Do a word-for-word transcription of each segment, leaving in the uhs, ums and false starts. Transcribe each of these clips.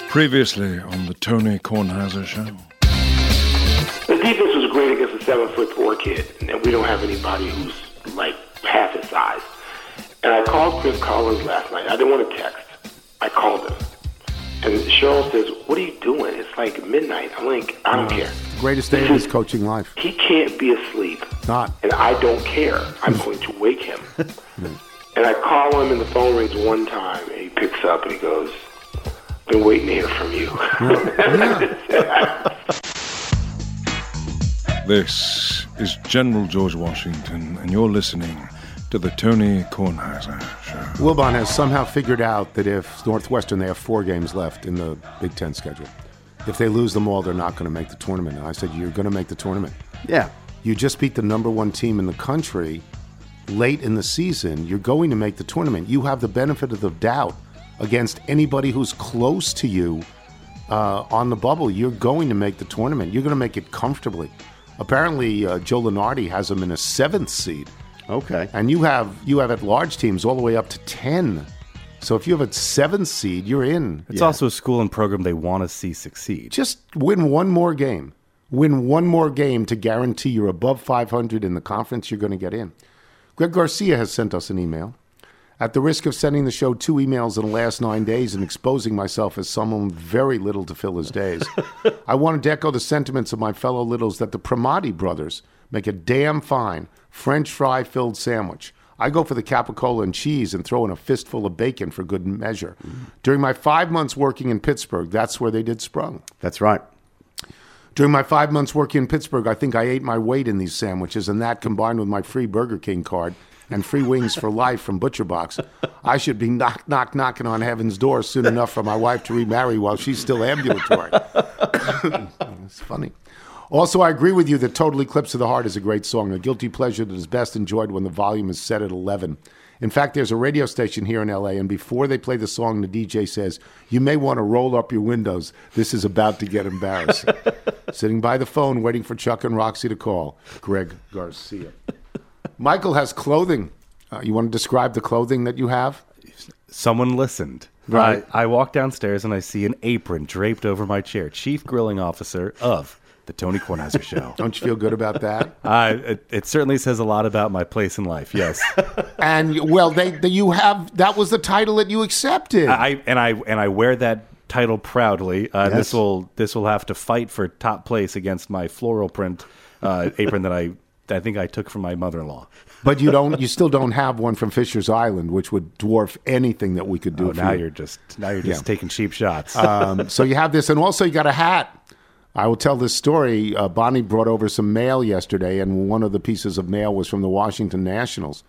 Previously on the Tony Kornheiser Show. The defense was great against a seven-foot-four kid, and we don't have anybody who's like half his size. And I called Chris Collins last night. I didn't want to text. I called him. And Cheryl says, "What are you doing? It's like midnight." I'm like, "I don't uh, care." Greatest day of his coaching life. He can't be asleep. Not. And I don't care. I'm going to wake him. And I call him, and the phone rings one time, and he picks up, and he goes, "Been waiting to hear from you." Yeah. This is General George Washington, and you're listening to the Tony Kornheiser Show. Wilbon has somehow figured out that if Northwestern, they have four games left in the Big Ten schedule. If they lose them all, they're not going to make the tournament. And I said, you're going to make the tournament. Yeah. You just beat the number one team in the country late in the season. You're going to make the tournament. You have the benefit of the doubt against anybody who's close to you uh, on the bubble. You're going to make the tournament. You're going to make it comfortably. Apparently, uh, Joe Lunardi has them in a seventh seed. Okay. And you have you have at-large teams all the way up to ten. So if you have a seventh seed, you're in. It's yeah. also a school and program they want to see succeed. Just win one more game. Win one more game to guarantee you're above five hundred in the conference. You're going to get in. Greg Garcia has sent us an email. At the risk of sending the show two emails in the last nine days and exposing myself as someone with very little to fill his days, I wanted to echo the sentiments of my fellow littles that the Primati brothers make a damn fine French fry-filled sandwich. I go for the capicola and cheese and throw in a fistful of bacon for good measure. Mm. During my five months working in Pittsburgh, that's where they did Sprung. That's right. During my five months working in Pittsburgh, I think I ate my weight in these sandwiches, and that combined with my free Burger King card and free wings for life from Butcher Box, I should be knock, knock, knocking on heaven's door soon enough for my wife to remarry while she's still ambulatory. It's funny. Also, I agree with you that Total Eclipse of the Heart is a great song, a guilty pleasure that is best enjoyed when the volume is set at eleven. In fact, there's a radio station here in L A, and before they play the song, the D J says, "You may want to roll up your windows. This is about to get embarrassing." Sitting by the phone, waiting for Chuck and Roxy to call, Greg Garcia. Michael has clothing. Uh, you want to describe the clothing that you have? Someone listened. Right. I, I walk downstairs and I see an apron draped over my chair. Chief Grilling Officer of the Tony Kornheiser Show. Don't you feel good about that? Uh, it, it certainly says a lot about my place in life, yes. And, well, they, they you have that was the title that you accepted. I And I and I wear that title proudly. Uh, yes. This will this will have to fight for top place against my floral print uh, apron that I I think I took from my mother-in-law. But you don't. You still don't have one from Fisher's Island, which would dwarf anything that we could do. Oh, for now you. you're just now you're just Yeah. taking cheap shots. Um, so you have this, and also you got a hat. I will tell this story. Uh, Bonnie brought over some mail yesterday, and one of the pieces of mail was from the Washington Nationals.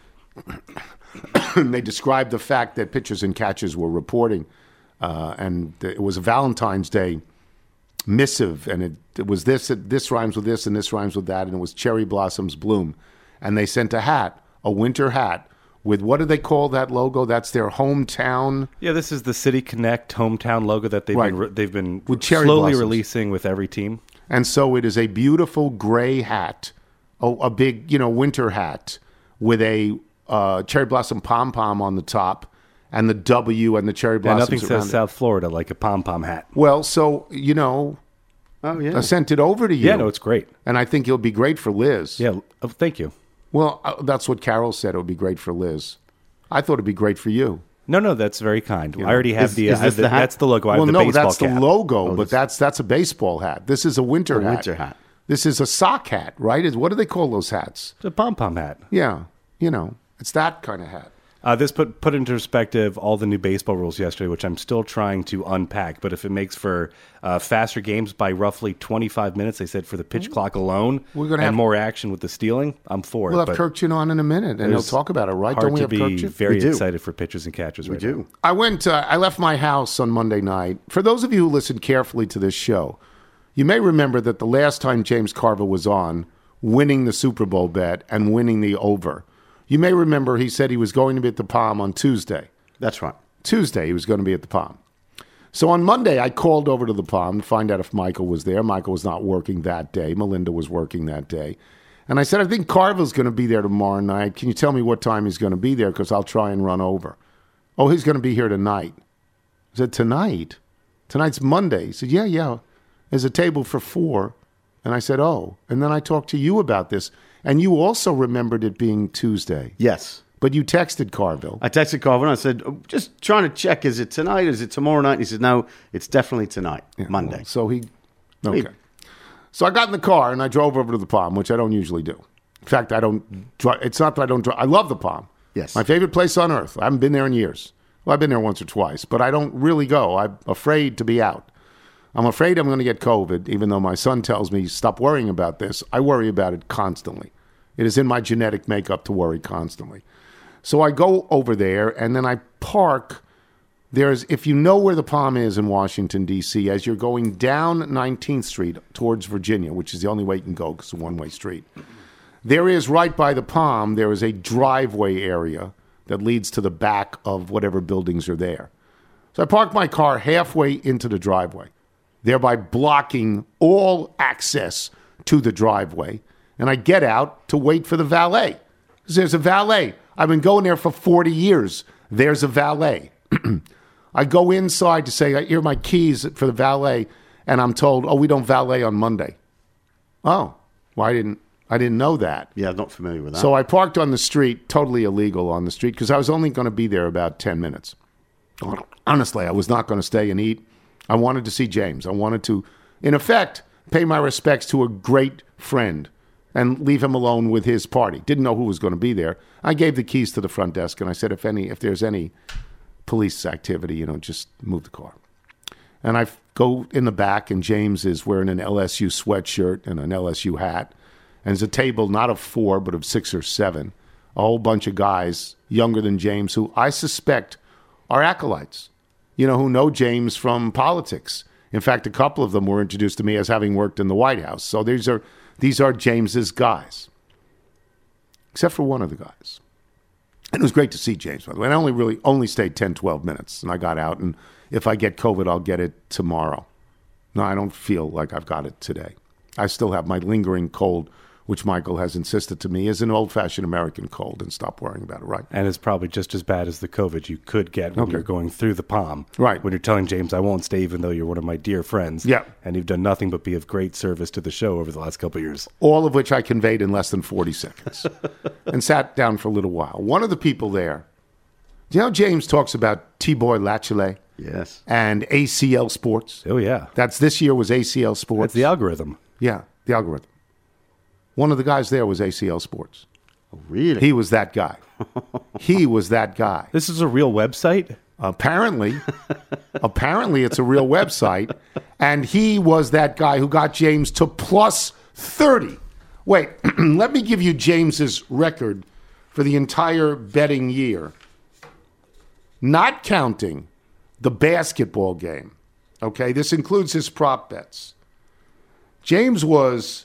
They described the fact that pitchers and catchers were reporting, uh, and it was a Valentine's Day missive, and it, it was this, this rhymes with this, and this rhymes with that, and it was cherry blossoms bloom. And they sent a hat, a winter hat, with what do they call that logo? That's their hometown. Yeah, this is the City Connect hometown logo that they've Right. been re- they've been With cherry slowly blossoms. releasing with every team. And so it is a beautiful gray hat, a, a big, you know, winter hat with a uh, cherry blossom pom-pom on the top and the W and the cherry Yeah, blossoms nothing around says it. South Florida like a pom-pom hat. Well, so, you know, Oh, yeah. I sent it over to you. Yeah, no, it's great. And I think it'll be great for Liz. Yeah, oh, thank you. Well, uh, that's what Carol said. It would be great for Liz. I thought it'd be great for you. No, no, that's very kind. I already have Is- the, is uh, I have this the the hat? that's the logo. I well, have the no, baseball that's cap. the logo, Oh, but this- that's that's a baseball hat. This is a winter A hat. winter hat. This is a sock hat, right? Is- What do they call those hats? It's a pom-pom hat. Yeah, you know, it's that kind of hat. Uh, this put put into perspective all the new baseball rules yesterday, which I'm still trying to unpack. But if it makes for uh, faster games by roughly twenty-five minutes, they said for the pitch clock alone, We're gonna and have- more action with the stealing, I'm for We'll it. have but Kirkchin on in a minute, and he'll it's talk about it, right? hard Don't we to have be Kirkchin? very We do. excited for pitchers and catchers We right do. now. I went. Uh, I left my house on Monday night. For those of you who listened carefully to this show, you may remember that the last time James Carville was on, winning the Super Bowl bet and winning the over, you may remember he said he was going to be at the Palm on Tuesday. That's right. Tuesday, he was going to be at the Palm. So on Monday, I called over to the Palm to find out if Michael was there. Michael was not working that day. Melinda was working that day. And I said, I think Carville's going to be there tomorrow night. Can you tell me what time he's going to be there? Because I'll try and run over. Oh, he's going to be here tonight. I said, tonight? Tonight's Monday. He said, yeah, yeah. There's a table for four. And I said, oh. And then I talked to you about this. And you also remembered it being Tuesday. Yes. But you texted Carville. I texted Carville and I said, oh, just trying to check, is it tonight? Is it tomorrow night? And he said, no, it's definitely tonight, Yeah, Monday. well, so he, okay. So I got in the car and I drove over to the Palm, which I don't usually do. In fact, I don't drive. It's not that I don't drive. I love the Palm. Yes. My favorite place on earth. I haven't been there in years. Well, I've been there once or twice, but I don't really go. I'm afraid to be out. I'm afraid I'm going to get COVID, even though my son tells me, stop worrying about this. I worry about it constantly. It is in my genetic makeup to worry constantly. So I go over there, and then I park. There's, if you know where the Palm is in Washington, D C, as you're going down nineteenth Street towards Virginia, which is the only way you can go because it's a one-way street, there is, right by the Palm, there is a driveway area that leads to the back of whatever buildings are there. So I park my car halfway into the driveway, thereby blocking all access to the driveway, and I get out to wait for the valet. Because there's a valet. I've been going there for forty years. There's a valet. I go inside to say, here are my keys for the valet, and I'm told, oh, we don't valet on Monday. Oh, well, I didn't, I didn't know that. Yeah, I'm not familiar with that. So I parked on the street, totally illegal on the street, because I was only going to be there about ten minutes. Honestly, I was not going to stay and eat. I wanted to see James. I wanted to, in effect, pay my respects to a great friend and leave him alone with his party. Didn't know who was going to be there. I gave the keys to the front desk, and I said, if any, if there's any police activity, you know, just move the car. And I go in the back, and James is wearing an L S U sweatshirt and an L S U hat. And there's a table not of four, but of six or seven. A whole bunch of guys younger than James who I suspect are acolytes, you know, who know James from politics. In fact, a couple of them were introduced to me as having worked in the White House. So these are these are James's guys, except for one of the guys. And it was great to see James, by the way. And I only really only stayed ten, twelve minutes, and I got out. And if I get COVID, I'll get it tomorrow. No, I don't feel like I've got it today. I still have my lingering cold, which Michael has insisted to me is an old-fashioned American cold, and stop worrying about it, right? And it's probably just as bad as the COVID you could get when Okay. you're going through the Palm. Right. When you're telling James, I won't stay even though you're one of my dear friends. Yeah. And you've done nothing but be of great service to the show over the last couple of years. All of which I conveyed in less than forty seconds and sat down for a little while. One of the people there, do you know James talks about T-Boy Latchley yes. and A C L Sports? Oh, yeah. That's this year was A C L Sports. That's the algorithm. Yeah, the algorithm. One of the guys there was A C L Sports. Oh, really? He was that guy. He was that guy. This is a real website? Apparently, apparently it's a real website, and he was that guy who got James to plus thirty. Wait, let me give you James's record for the entire betting year, not counting the basketball game. Okay, this includes his prop bets. James was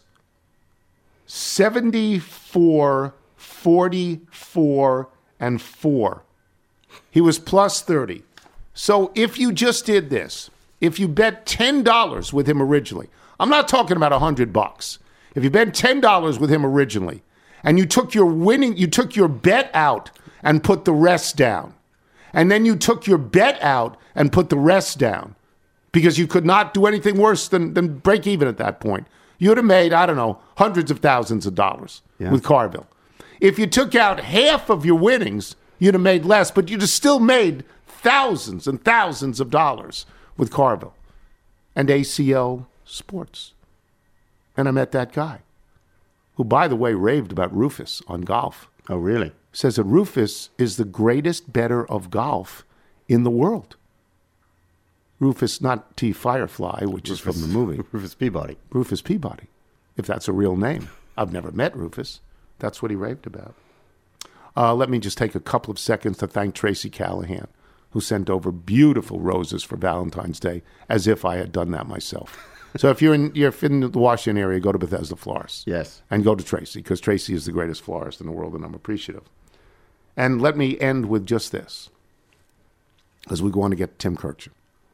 seventy-four, forty-four, and four. He was plus thirty. So if you just did this, if you bet ten dollars with him originally, I'm not talking about one hundred bucks. If you bet ten dollars with him originally, and you took your winning, you took your bet out and put the rest down, and then you took your bet out and put the rest down, because you could not do anything worse than, than break even at that point, you would have made, I don't know, hundreds of thousands of dollars Yeah. with Carville. If you took out half of your winnings, you'd have made less, but you'd have still made thousands and thousands of dollars with Carville and A C L Sports. And I met that guy, who, by the way, raved about Rufus on golf. Oh, really? Says that Rufus is the greatest bettor of golf in the world. Rufus, not T. Firefly, which is from the movie. Rufus Peabody. Rufus Peabody, if that's a real name. I've never met Rufus. That's what he raved about. Uh, let me just take a couple of seconds to thank Tracy Callahan, who sent over beautiful roses for Valentine's Day, as if I had done that myself. So if you're in, you're in the Washington area, go to Bethesda Florists. Yes. And go to Tracy, because Tracy is the greatest florist in the world, and I'm appreciative. And let me end with just this, as we go on to get Tim Kircher.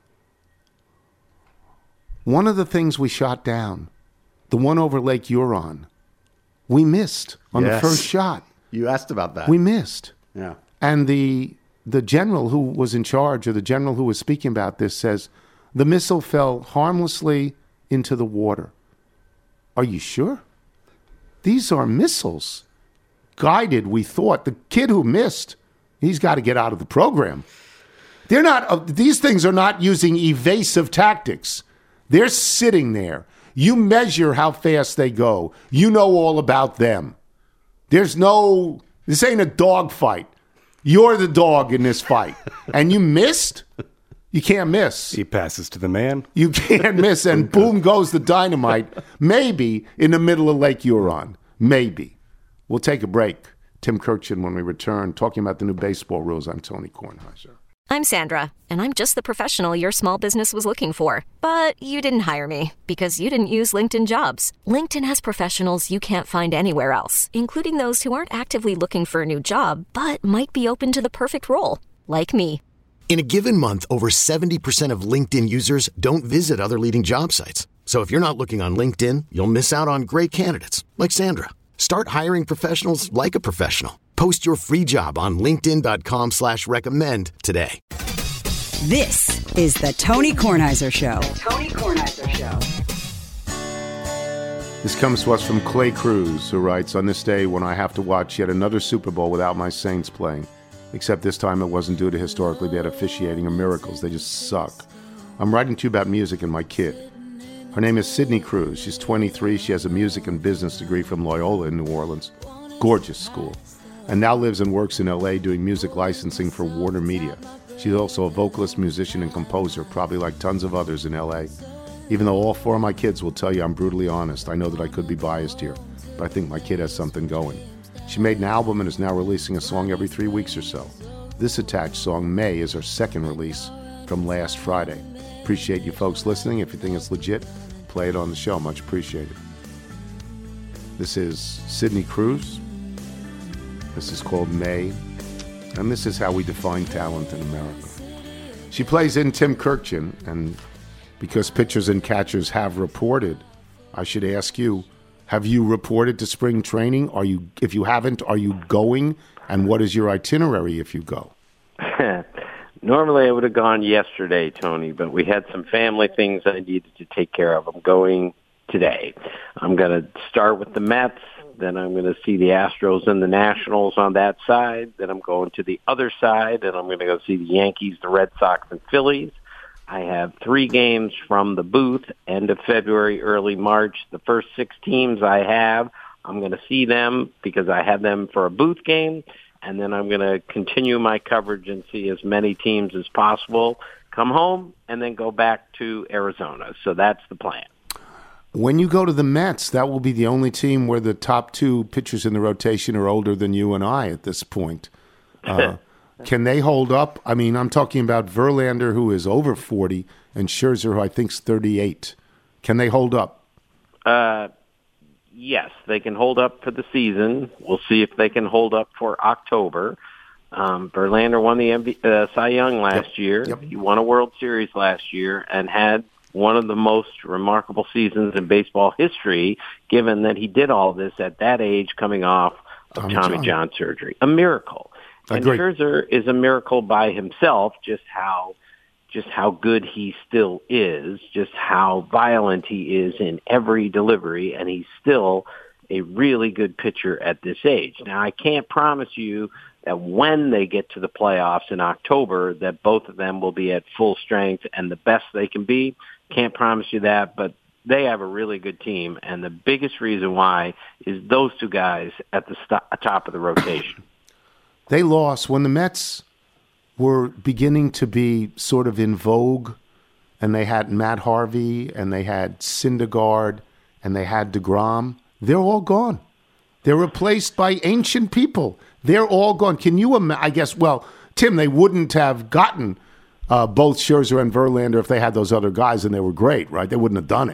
One of the things we shot down, the one over Lake Huron, we missed on Yes. the first shot. You asked about that. We missed. yeah. And the the general who was in charge, or the general who was speaking about this, says, The missile fell harmlessly into the water. Are you sure? These are missiles. Guided, we thought. The kid who missed, he's got to get out of the program. They're not, uh, these things are not using evasive tactics. They're sitting there. You measure how fast they go. You know all about them. There's no, this ain't a dog fight. You're the dog in this fight. And you missed? You can't miss. He passes to the man. You can't miss. And boom goes the dynamite. Maybe in the middle of Lake Huron. Maybe. We'll take a break. Tim Kurkjian when we return, talking about the new baseball rules. I'm Tony Kornheiser. I'm Sandra, and I'm just the professional your small business was looking for. But you didn't hire me because you didn't use LinkedIn Jobs. LinkedIn has professionals you can't find anywhere else, including those who aren't actively looking for a new job, but might be open to the perfect role, like me. In a given month, over seventy percent of LinkedIn users don't visit other leading job sites. So if you're not looking on LinkedIn, you'll miss out on great candidates like Sandra. Start hiring professionals like a professional. Post your free job on linkedin.com slash recommend today. This is the Tony Kornheiser Show. The Tony Kornheiser Show. This comes to us from Clay Cruz, who writes, on this day when I have to watch yet another Super Bowl without my Saints playing, except this time it wasn't due to historically bad officiating or miracles. They just suck. I'm writing to you about music and my kid. Her name is Sydney Cruz. She's twenty-three. She has a music and business degree from Loyola in New Orleans. Gorgeous school. And now lives and works in L A doing music licensing for Warner Media. She's also a vocalist, musician, and composer, probably like tons of others in L A. Even though all four of my kids will tell you I'm brutally honest, I know that I could be biased here, but I think my kid has something going. She made an album and is now releasing a song every three weeks or so. This attached song, May, is her second release from last Friday. Appreciate you folks listening. If you think it's legit, play it on the show. Much appreciated. This is Sydney Cruz. This is called May. And this is how we define talent in America. She plays in Tim Kurkjian, and because pitchers and catchers have reported, I should ask you, have you reported to spring training? Are you, if you haven't, are you going? And what is your itinerary if you go? Normally I would have gone yesterday, Tony, but we had some family things I needed to take care of. I'm going today. I'm going to start with the Mets. Then I'm going to see the Astros and the Nationals on that side. Then I'm going to the other side, and I'm going to go see the Yankees, the Red Sox, and Phillies. I have three games from the booth, end of February, early March. The first six teams I have, I'm going to see them because I have them for a booth game, and then I'm going to continue my coverage and see as many teams as possible, come home, and then go back to Arizona. So that's the plan. When you go to the Mets, that will be the only team where the top two pitchers in the rotation are older than you and I at this point. Uh, can they hold up? I mean, I'm talking about Verlander, who is over forty, and Scherzer, who I think is thirty-eight. Can they hold up? Uh, yes, they can hold up for the season. We'll see if they can hold up for October. Um, Verlander won the M V- uh, Cy Young last yep. year. Yep. He won a World Series last year and had one of the most remarkable seasons in baseball history, given that he did all this at that age coming off of Tommy, Tommy John. John surgery. A miracle. And Agreed. Scherzer is a miracle by himself, just how just how good he still is, just how violent he is in every delivery, and he's still a really good pitcher at this age. Now, I can't promise you that when they get to the playoffs in October, that both of them will be at full strength and the best they can be. Can't promise you that, but they have a really good team, and the biggest reason why is those two guys at the st- top of the rotation. They lost when the Mets were beginning to be sort of in vogue, and they had Matt Harvey, and they had Syndergaard, and they had DeGrom. They're all gone. They're replaced by ancient people. They're all gone. Can you imagine? I guess, well, Tim, they wouldn't have gotten uh, both Scherzer and Verlander if they had those other guys, and they were great, right? They wouldn't have done it.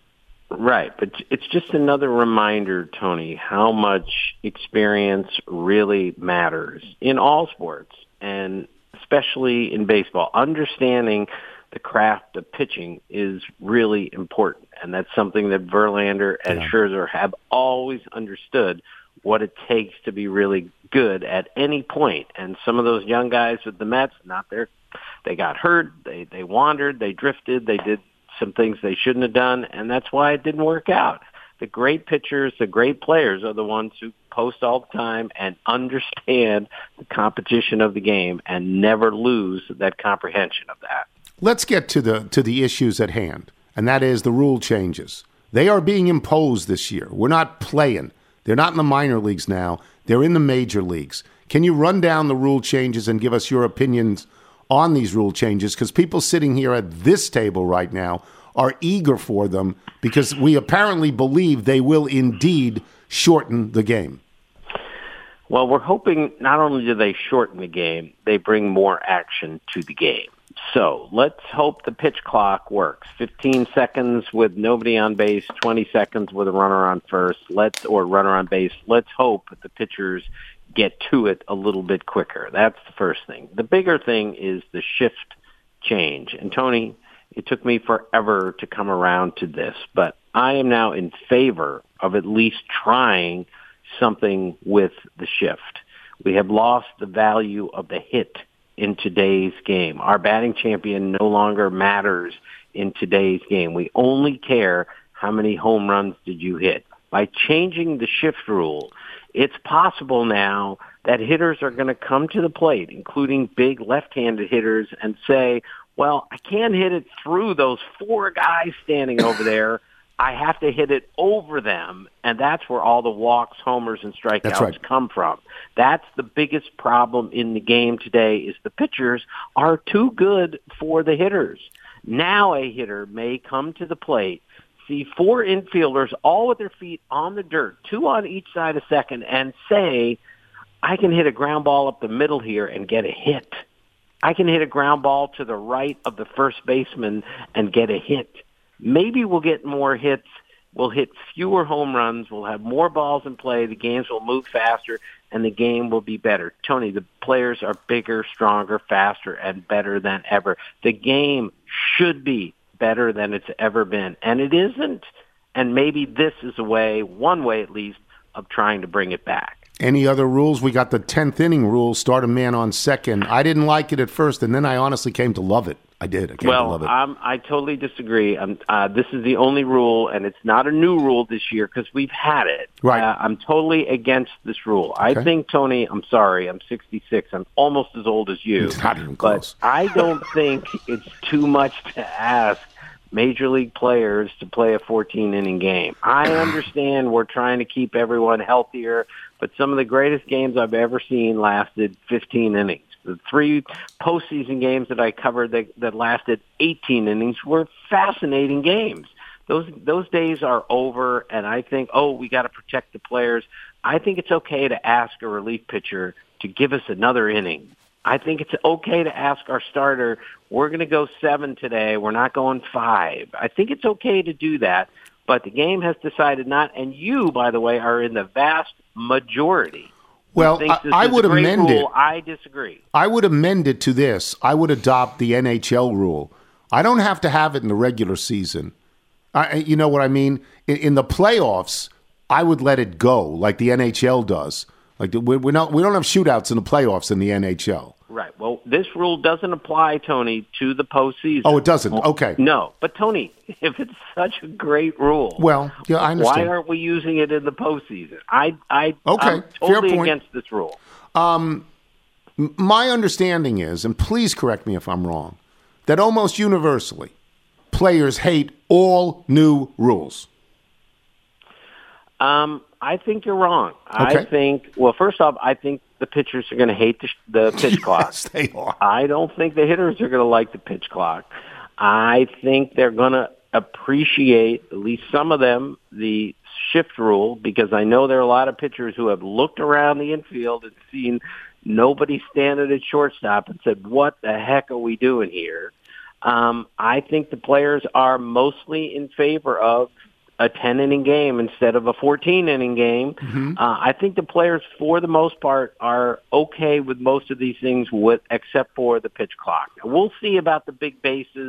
Right, but it's just another reminder, Tony, how much experience really matters in all sports, and especially in baseball. Understanding the craft of pitching is really important, and that's something that Verlander and yeah. Scherzer have always understood what it takes to be really good at any point. And some of those young guys with the Mets, not there, they got hurt, they they wandered, they drifted, they did some things they shouldn't have done, and that's why it didn't work out. The great pitchers, the great players are the ones who post all the time and understand the competition of the game and never lose that comprehension of that. Let's get to the to the issues at hand, and that is the rule changes. They are being imposed this year. We're not playing. They're not in the minor leagues now. They're in the major leagues. Can you run down the rule changes and give us your opinions on these rule changes? Because people sitting here at this table right now are eager for them because we apparently believe they will indeed shorten the game. Well, we're hoping not only do they shorten the game, they bring more action to the game. So let's hope the pitch clock works. fifteen seconds with nobody on base, twenty seconds with a runner on first, let's or runner on base. Let's hope that the pitchers get to it a little bit quicker. That's the first thing. The bigger thing is the shift change. And Tony, it took me forever to come around to this, but I am now in favor of at least trying something with the shift. We have lost the value of the hit in today's game. Our batting champion no longer matters in today's game. We only care how many home runs did you hit. By changing the shift rule, it's possible now that hitters are going to come to the plate, including big left-handed hitters, and say, well, I can't hit it through those four guys standing over there. I have to hit it over them, and that's where all the walks, homers, and strikeouts right. come from. That's the biggest problem in the game today is the pitchers are too good for the hitters. Now a hitter may come to the plate, see four infielders all with their feet on the dirt, two on each side of second, and say, I can hit a ground ball up the middle here and get a hit. I can hit a ground ball to the right of the first baseman and get a hit. Maybe we'll get more hits. We'll hit fewer home runs. We'll have more balls in play. The games will move faster, and the game will be better. Tony, the players are bigger, stronger, faster, and better than ever. The game should be better than it's ever been, and it isn't. And maybe this is a way, one way at least, of trying to bring it back. Any other rules? We got the tenth inning rule, start a man on second. I didn't like it at first, and then I honestly came to love it. I did. I came well, to love it. Um, I totally disagree. Um, uh, this is the only rule, and it's not a new rule this year because we've had it. Right. Uh, I'm totally against this rule. Okay. I think, Tony, I'm sorry, I'm sixty-six. I'm almost as old as you. It's not even close. But I don't think it's too much to ask Major League players to play a fourteen-inning game. I understand we're trying to keep everyone healthier, but some of the greatest games I've ever seen lasted fifteen innings. The three postseason games that I covered that, that lasted eighteen innings were fascinating games. Those those days are over, and I think, oh, we got to protect the players. I think it's okay to ask a relief pitcher to give us another inning. I think it's okay to ask our starter, we're going to go seven today. We're not going five. I think it's okay to do that, but the game has decided not, and you, by the way, are in the vast majority. Well, I, I would amend rule. it. I disagree. I would amend it to this. I would adopt the N H L rule. I don't have to have it in the regular season. I, you know what I mean? In, in the playoffs, I would let it go like the N H L does. Like we we not we don't have shootouts in the playoffs in the N H L. Right. Well, this rule doesn't apply, Tony, to the postseason. Oh, it doesn't. Okay. No, but Tony, if it's such a great rule, well, yeah, I understand. Why aren't we using it in the postseason? I, I, okay, I'm totally fair point. against this rule. Um, my understanding is, and please correct me if I'm wrong, that almost universally, players hate all new rules. Um, I think you're wrong. Okay. I think, well, first off, I think the pitchers are going to hate the, the pitch clock. Yes, they are. I don't think the hitters are going to like the pitch clock. I think they're going to appreciate, at least some of them, the shift rule, because I know there are a lot of pitchers who have looked around the infield and seen nobody standing at shortstop and said, what the heck are we doing here? Um, I think the players are mostly in favor of a ten-inning game instead of a fourteen-inning game. Mm-hmm. Uh, I think the players, for the most part, are okay with most of these things, with except for the pitch clock. We'll see about the big bases,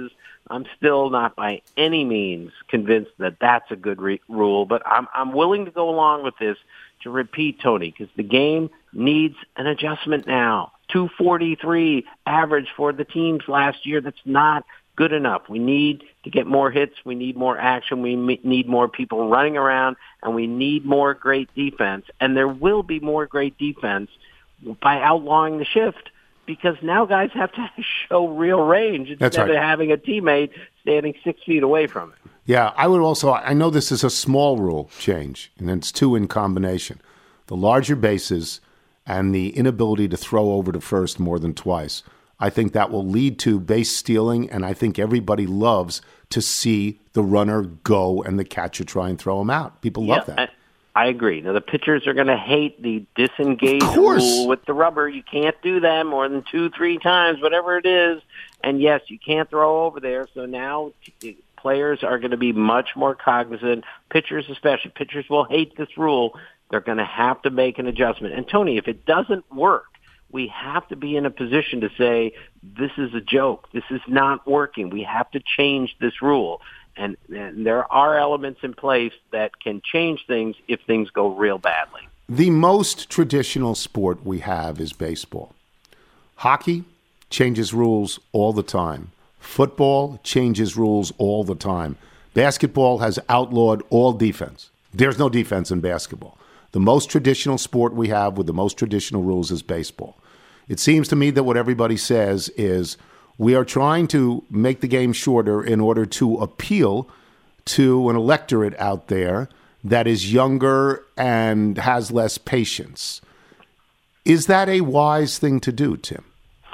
I'm still not by any means convinced that that's a good re- rule, but I'm, I'm willing to go along with this to repeat, Tony, because the game needs an adjustment now. two forty-three average for the teams last year. That's not good enough. We need to get more hits. We need more action. We need more people running around, and we need more great defense. And there will be more great defense by outlawing the shift, because now guys have to show real range instead right. of having a teammate standing six feet away from it. Yeah, I would also, I know this is a small rule change, and it's two in combination. The larger bases and the inability to throw over to first more than twice. I think that will lead to base stealing, and I think everybody loves to see the runner go and the catcher try and throw him out. People love yeah, that. I, I agree. Now, the pitchers are going to hate the disengage rule with the rubber. You can't do that more than two, three times, whatever it is. And, yes, you can't throw over there. So now players are going to be much more cognizant, pitchers especially. Pitchers will hate this rule. They're going to have to make an adjustment. And, Tony, if it doesn't work, we have to be in a position to say, this is a joke. This is not working. We have to change this rule. And, and there are elements in place that can change things if things go real badly. The most traditional sport we have is baseball. Hockey changes rules all the time. Football changes rules all the time. Basketball has outlawed all defense. There's no defense in basketball. The most traditional sport we have with the most traditional rules is baseball. It seems to me that what everybody says is we are trying to make the game shorter in order to appeal to an electorate out there that is younger and has less patience. Is that a wise thing to do, Tim?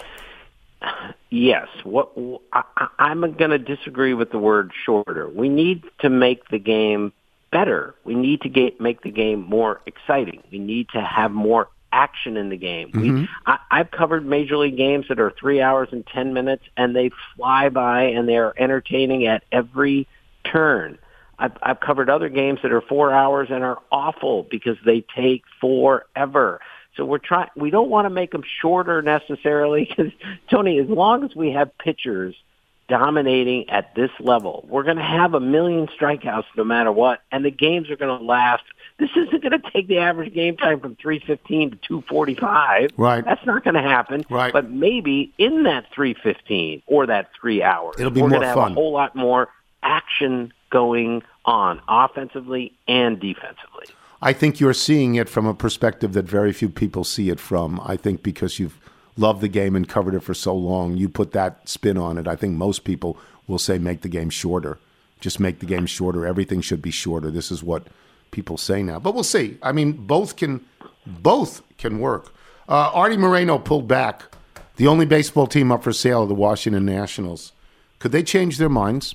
Yes. What I, I'm going to disagree with the word shorter. We need to make the game better. We need to get, make the game more exciting. We need to have more action in the game. Mm-hmm. We, I, I've covered Major League games that are three hours and ten minutes, and they fly by, and they're entertaining at every turn. I've, I've covered other games that are four hours and are awful because they take forever. So we're trying. We don't want to make them shorter necessarily, because Tony, as long as we have pitchers dominating at this level, we're going to have a million strikeouts no matter what, and the games are going to last. This isn't going to take the average game time from three fifteen to two forty-five. Right. That's not going to happen. Right. But maybe in that three fifteen or that three hours, it'll be we're more going to have fun. a whole lot more action going on offensively and defensively. I think you're seeing it from a perspective that very few people see it from. I think because you've loved the game and covered it for so long, you put that spin on it. I think most people will say make the game shorter. Just make the game shorter. Everything should be shorter. This is what people say now. But we'll see. I mean, both can both can work. Uh, Artie Moreno pulled back. The only baseball team up for sale are the Washington Nationals. Could they change their minds?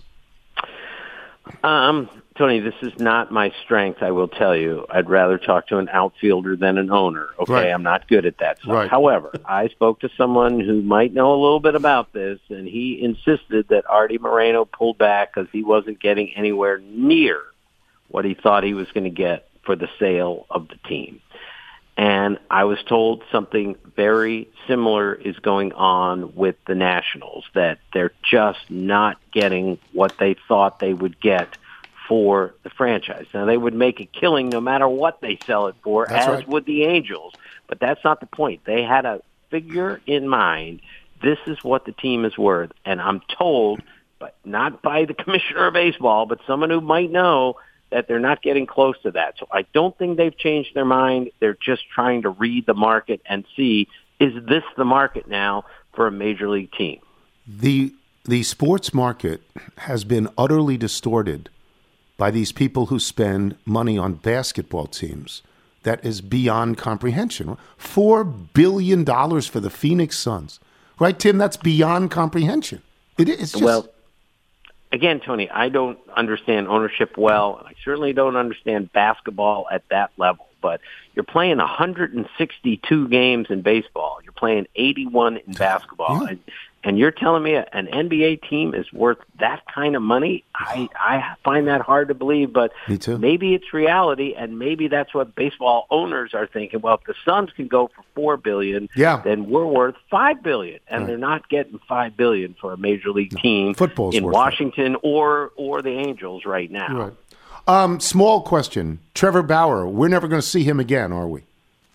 Um, Tony, this is not my strength, I will tell you. I'd rather talk to an outfielder than an owner. Okay, right. I'm not good at that stuff. Right. However, I spoke to someone who might know a little bit about this, and he insisted that Artie Moreno pulled back because he wasn't getting anywhere near what he thought he was going to get for the sale of the team. And I was told something very similar is going on with the Nationals, that they're just not getting what they thought they would get for the franchise. Now, they would make a killing no matter what they sell it for, that's as right. would the Angels. But that's not the point. They had a figure in mind. This is what the team is worth. And I'm told, but not by the commissioner of baseball, but someone who might know, that they're not getting close to that. So I don't think they've changed their mind. They're just trying to read the market and see, is this the market now for a major league team? The the sports market has been utterly distorted by these people who spend money on basketball teams that is beyond comprehension. Four billion dollars for the Phoenix Suns. Right, Tim? That's beyond comprehension. It is just... Well, again, Tony, I don't understand ownership well. I certainly don't understand basketball at that level. But you're playing one hundred sixty-two games in baseball. You're playing eighty-one in basketball. Yeah. And, And you're telling me an N B A team is worth that kind of money? I, I find that hard to believe, but Me too. maybe it's reality, and maybe that's what baseball owners are thinking. Well, if the Suns can go for four billion dollars, Yeah. then we're worth five billion dollars, and Right. they're not getting five billion dollars for a major league team Football's in worth Washington or or the Angels right now. Right. Um, small question. Trevor Bauer, we're never going to see him again, are we?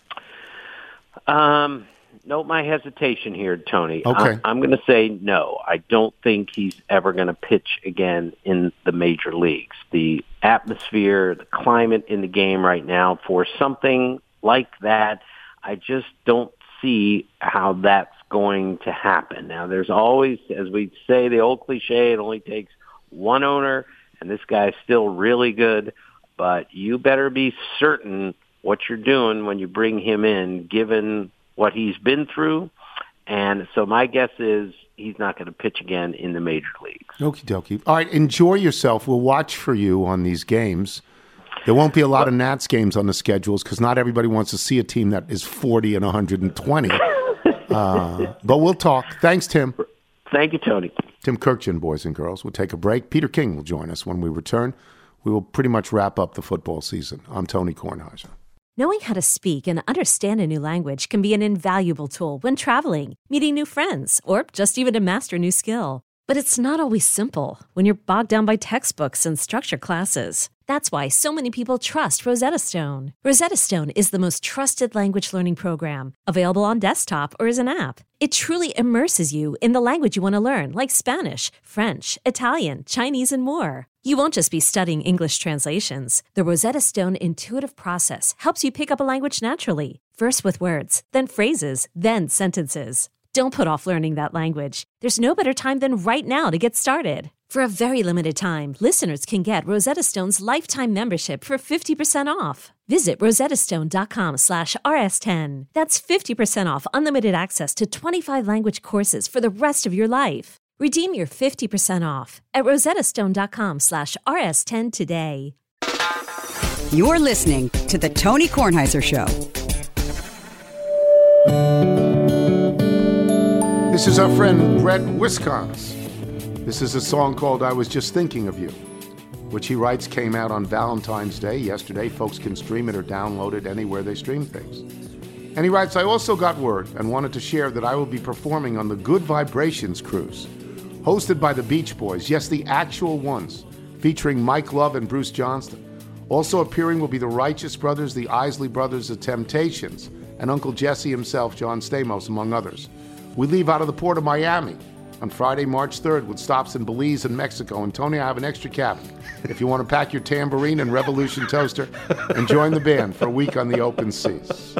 Um, note my hesitation here, Tony. Okay. I, I'm going to say no. I don't think he's ever going to pitch again in the major leagues. The atmosphere, the climate in the game right now for something like that, I just don't see how that's going to happen. Now, there's always, as we say, the old cliche, it only takes one owner, and this guy's still really good, but you better be certain what you're doing when you bring him in, given what he's been through. And so my guess is he's not going to pitch again in the major leagues. Okie dokie. All right, enjoy yourself. We'll watch for you on these games. There won't be a lot of Nats games on the schedules because not everybody wants to see a team that is forty and one hundred twenty. uh, but we'll talk. Thanks, Tim. Thank you, Tony. Tim Kirkjian, boys and girls. We'll take a break. Peter King will join us when we return. We will pretty much wrap up the football season. I'm Tony Kornheiser. Knowing how to speak and understand a new language can be an invaluable tool when traveling, meeting new friends, or just even to master a new skill. But it's not always simple when you're bogged down by textbooks and structured classes. That's why so many people trust Rosetta Stone. Rosetta Stone is the most trusted language learning program, available on desktop or as an app. It truly immerses you in the language you want to learn, like Spanish, French, Italian, Chinese, and more. You won't just be studying English translations. The Rosetta Stone intuitive process helps you pick up a language naturally, first with words, then phrases, then sentences. Don't put off learning that language. There's no better time than right now to get started. For a very limited time, listeners can get Rosetta Stone's lifetime membership for fifty percent off. Visit rosettastone.com slash rs10. That's fifty percent off unlimited access to twenty-five language courses for the rest of your life. Redeem your fifty percent off at rosettastone.com slash rs10 today. You're listening to The Tony Kornheiser Show. This is our friend Brett Wisconsin. This is a song called I Was Just Thinking of You, which he writes came out on Valentine's Day yesterday. Folks can stream it or download it anywhere they stream things. And he writes, I also got word and wanted to share that I will be performing on the Good Vibrations Cruise, hosted by the Beach Boys, yes, the actual ones, featuring Mike Love and Bruce Johnston. Also appearing will be the Righteous Brothers, the Isley Brothers, the Temptations, and Uncle Jesse himself, John Stamos, among others. We leave out of the port of Miami on Friday, March third, with stops in Belize and Mexico. And Tony, I have an extra cabin if you want to pack your tambourine and Revolution toaster and join the band for a week on the open seas.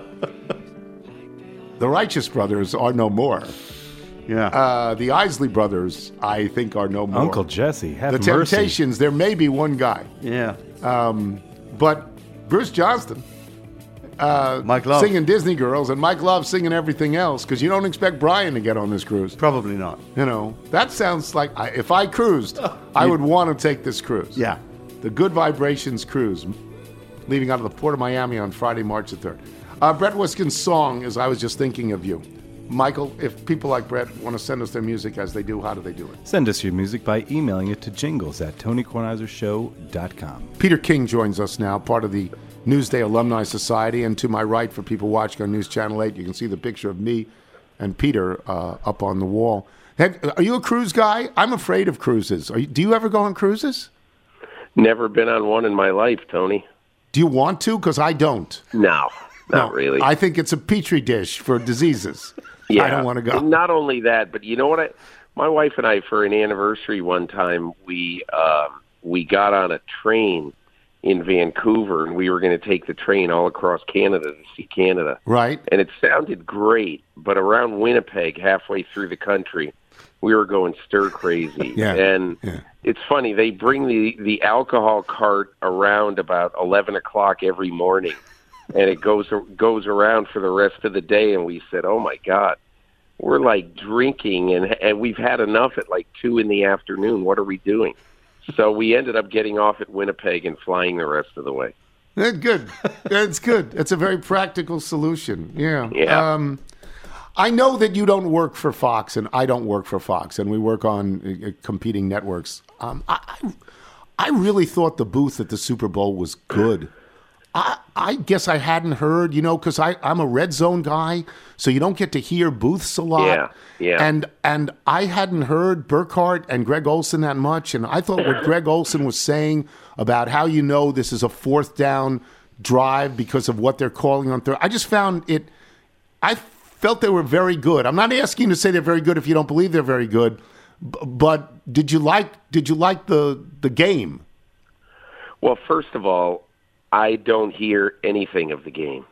The Righteous Brothers are no more. Yeah. Uh, the Isley Brothers, I think, are no more. Uncle Jesse, have The mercy. Temptations, there may be one guy. Yeah. Um, but Bruce Johnston, uh, Mike Love. singing Disney Girls, and Mike Love singing everything else, because you don't expect Brian to get on this cruise. Probably not. You know, that sounds like, I, if I cruised, I would want to take this cruise. Yeah. The Good Vibrations Cruise, leaving out of the port of Miami on Friday, March the third. Uh, Brett Wiskin's song is I Was Just Thinking of You. Michael, if people like Brett want to send us their music as they do, how do they do it? Send us your music by emailing it to jingles at tony kornheiser show dot com. Peter King joins us now, part of the Newsday Alumni Society. And to my right, for people watching on News Channel eight, you can see the picture of me and Peter uh, up on the wall. Have, are you a cruise guy? I'm afraid of cruises. Are you, do you ever go on cruises? Never been on one in my life, Tony. Do you want to? Because I don't. No, not No, really. I think it's a petri dish for diseases. Yeah. I don't want to go. And not only that, but you know what? I, my wife and I, for an anniversary one time, we um, we got on a train in Vancouver, and we were going to take the train all across Canada to see Canada. Right. And it sounded great, but around Winnipeg, halfway through the country, we were going stir crazy. Yeah. And Yeah. it's funny, they bring the, the alcohol cart around about eleven o'clock every morning. And it goes goes around for the rest of the day, and we said, oh, my God, we're, like, drinking, and, and we've had enough at, like, two in the afternoon. What are we doing? So we ended up getting off at Winnipeg and flying the rest of the way. That's good. That's good. It's a very practical solution. Yeah. Yeah. Um, I know that you don't work for Fox, and I don't work for Fox, and we work on uh, competing networks. Um, I, I, I really thought the booth at the Super Bowl was good. I, I guess I hadn't heard, you know, because I'm a red zone guy, so you don't get to hear booths a lot. Yeah, yeah. And and I hadn't heard Burkhardt and Greg Olsen that much, and I thought what Greg Olsen was saying about how you know this is a fourth down drive because of what they're calling on third. I just found it. I felt they were very good. I'm not asking you to say they're very good if you don't believe they're very good, b- but did you like did you like the the game? Well, first of all, I don't hear anything of the game.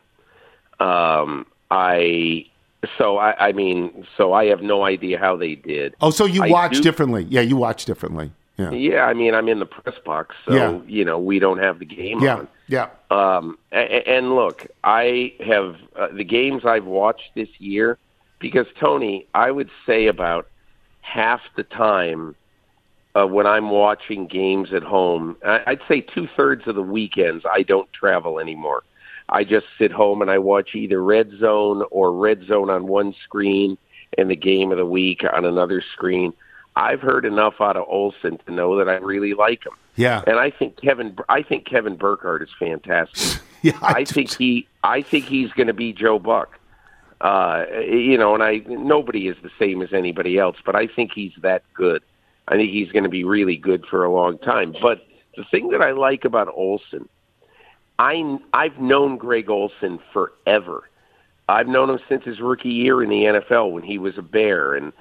Um, I so I, I mean, so I have no idea how they did. Oh, so you I watch do, differently? Yeah, you watch differently. Yeah. Yeah, I mean, I'm in the press box, so Yeah. you know we don't have the game Yeah, on. yeah. Um, and, and look, I have uh, the games I've watched this year because Tony, I would say about half the time. Uh, when I'm watching games at home, I'd say two-thirds of the weekends I don't travel anymore. I just sit home and I watch either Red Zone or Red Zone on one screen and the game of the week on another screen. I've heard enough out of Olsen to know that I really like him. Yeah. And I think Kevin I think Kevin Burkhardt is fantastic. Yeah, I I think he I think he's going to be Joe Buck. Uh, you know, and I nobody is the same as anybody else, but I think he's that good. I think he's going to be really good for a long time. But the thing that I like about Olsen, I, I've known Greg Olsen forever. I've known him since his rookie year in the N F L when he was a Bear, and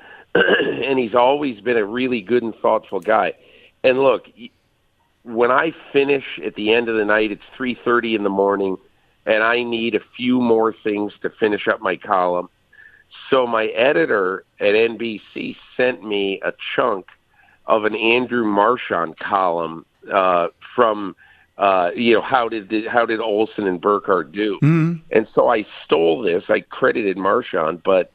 and he's always been a really good and thoughtful guy. And look, when I finish at the end of the night, it's three thirty in the morning, and I need a few more things to finish up my column. So my editor at N B C sent me a chunk of an Andrew Marchand column uh, from, uh, you know, how did the, how did Olsen and Burkhardt do? Mm-hmm. And so I stole this. I credited Marchand, but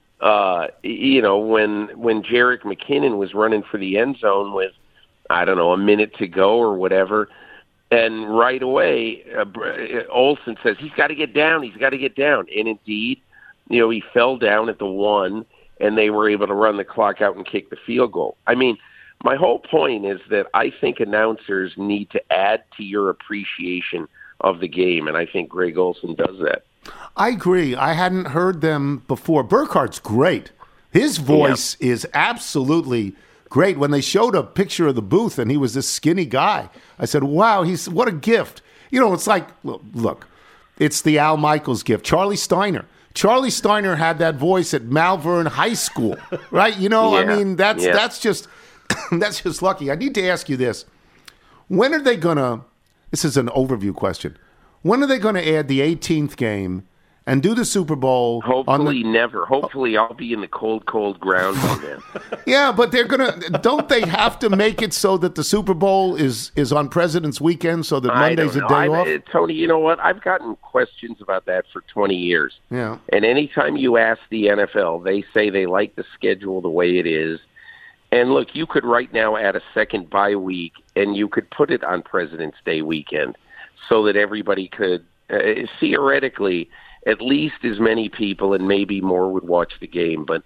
uh, you know, when when Jerick McKinnon was running for the end zone with, I don't know, a minute to go or whatever, and right away uh, Olsen says he's got to get down. He's got to get down, and indeed, you know, he fell down at the one, and they were able to run the clock out and kick the field goal. I mean. My whole point is that I think announcers need to add to your appreciation of the game, and I think Greg Olsen does that. I agree. I hadn't heard them before. Burkhardt's great. His voice yeah. is absolutely great. When they showed a picture of the booth and he was this skinny guy, I said, wow, he's what a gift. You know, it's like, look, it's the Al Michaels gift. Charlie Steiner. Charlie Steiner had that voice at Malvern High School, right? You know, yeah. I mean, that's yeah. that's just... That's just lucky. I need to ask you this. When are they going to, this is an overview question, when are they going to add the eighteenth game and do the Super Bowl? Hopefully the, never. Hopefully I'll be in the cold, cold ground by then. Yeah, but they're going to, don't they have to make it so that the Super Bowl is, is on President's Weekend so that Monday's a day I've, off? Uh, Tony, you know what? I've gotten questions about that for twenty years. Yeah. And anytime you ask the N F L, they say they like the schedule the way it is. And look, you could right now add a second bye week, and you could put it on President's Day weekend so that everybody could, uh, theoretically, at least as many people and maybe more would watch the game. But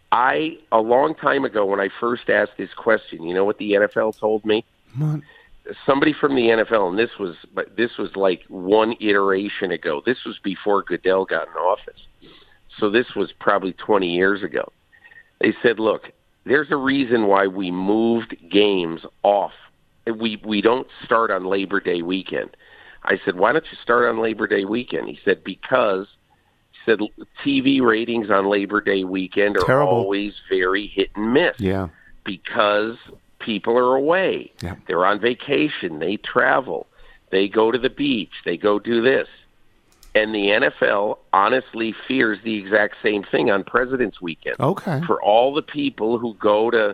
I, a long time ago when I first asked this question, you know what the N F L told me? What? Somebody from the N F L, and this was this was like one iteration ago. This was before Goodell got in office. So this was probably twenty years ago. They said, look, there's a reason why we moved games off. We we don't start on Labor Day weekend. I said, why don't you start on Labor Day weekend? He said, because he said T V ratings on Labor Day weekend are Terrible. always very hit and miss. Yeah. Because people are away. Yeah. They're on vacation. They travel. They go to the beach. They go do this. And the N F L honestly fears the exact same thing on President's Weekend. Okay. For all the people who go to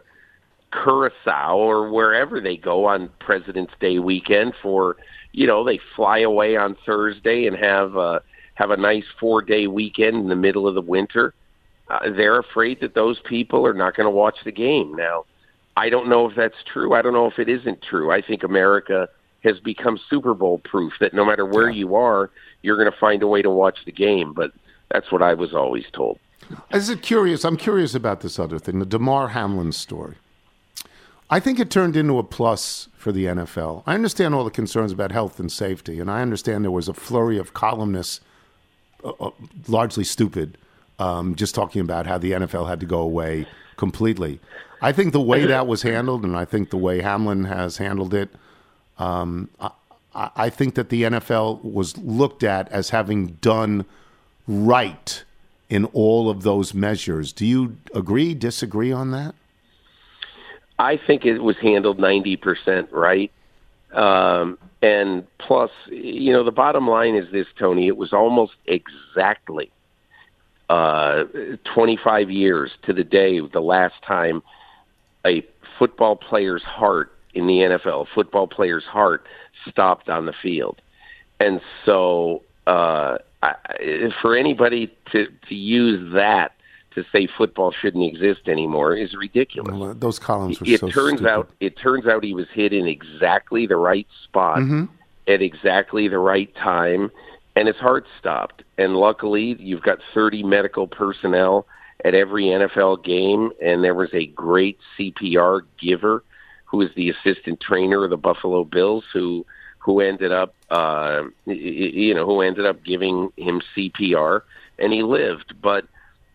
Curacao or wherever they go on President's Day weekend for, you know, they fly away on Thursday and have a, have a nice four-day weekend in the middle of the winter. Uh, they're afraid that those people are not going to watch the game. Now, I don't know if that's true. I don't know if it isn't true. I think America has become Super Bowl proof that no matter where yeah. you are, you're going to find a way to watch the game. But that's what I was always told. This is curious. I'm curious about this other thing, the Damar Hamlin story. I think it turned into a plus for the N F L. I understand all the concerns about health and safety, and I understand there was a flurry of columnists, uh, uh, largely stupid, um, just talking about how the N F L had to go away completely. I think the way that was handled, and I think the way Hamlin has handled it, um, I, I think that the N F L was looked at as having done right in all of those measures. Do you agree, disagree on that? I think it was handled ninety percent right. Um, and plus, you know, the bottom line is this, Tony, it was almost exactly uh, twenty-five years to the day the last time a football player's heart in the N F L, a football player's heart stopped on the field. And so uh, I, for anybody to, to use that to say football shouldn't exist anymore is ridiculous. Well, those columns were it so turns stupid. out it turns out he was hit in exactly the right spot mm-hmm. at exactly the right time, and his heart stopped. And luckily, you've got thirty medical personnel at every N F L game, and there was a great C P R giver who is the assistant trainer of the Buffalo Bills who who ended up uh, you know who ended up giving him C P R, and he lived. But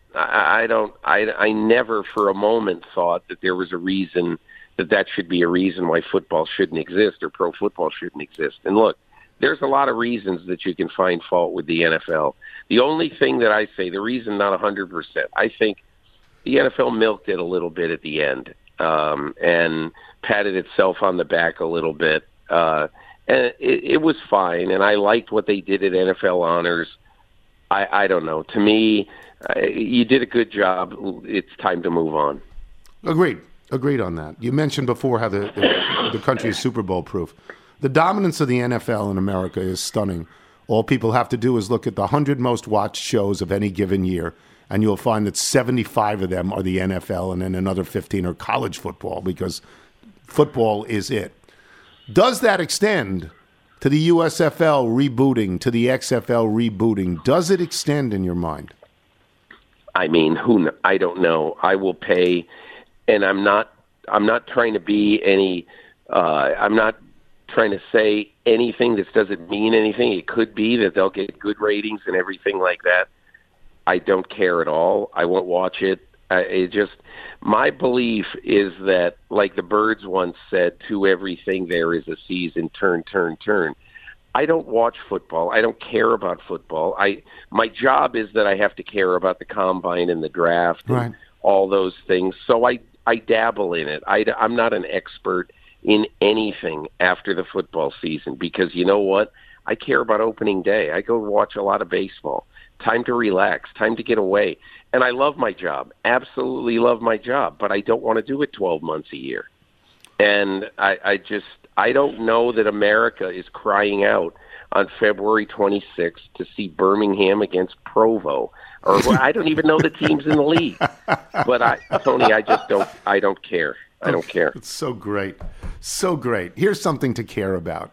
I don't. I, I never for a moment thought that there was a reason that that should be a reason why football shouldn't exist or pro football shouldn't exist. And look, there's a lot of reasons that you can find fault with the N F L. The only thing that I say, the reason not one hundred percent, I think the N F L milked it a little bit at the end um, and patted itself on the back a little bit. Uh, and it, it was fine, and I liked what they did at N F L Honors. I, I don't know. To me, uh, you did a good job. It's time to move on. Agreed. Agreed on that. You mentioned before how the, the, the country is Super Bowl proof. The dominance of the N F L in America is stunning. All people have to do is look at the one hundred most watched shows of any given year, and you'll find that seventy-five of them are the N F L, and then another fifteen are college football, because football is it. Does that extend to the U S F L rebooting, to the X F L rebooting? Does it extend in your mind? I mean, who? kn- I don't know. I will pay, and I'm not. I'm not trying to be any. Uh, I'm not trying to say anything that doesn't mean anything. It could be that they'll get good ratings and everything like that. I don't care at all. I won't watch it. I, it just my belief is that, like the Birds once said, to everything there is a season. Turn, turn, turn. I don't watch football. I don't care about football. I my job is that I have to care about the combine and the draft and Right. all those things. So I I dabble in it. I, I'm not an expert in anything after the football season, because you know what? I care about opening day. I go watch a lot of baseball. Time to relax, time to get away. And I love my job, absolutely love my job, but I don't want to do it twelve months a year. And I, I just, I don't know that America is crying out on February twenty-sixth to see Birmingham against Provo. Or I don't even know the teams in the league. But I, Tony, I just don't, I don't care. I don't care. It's so great. So great. Here's something to care about.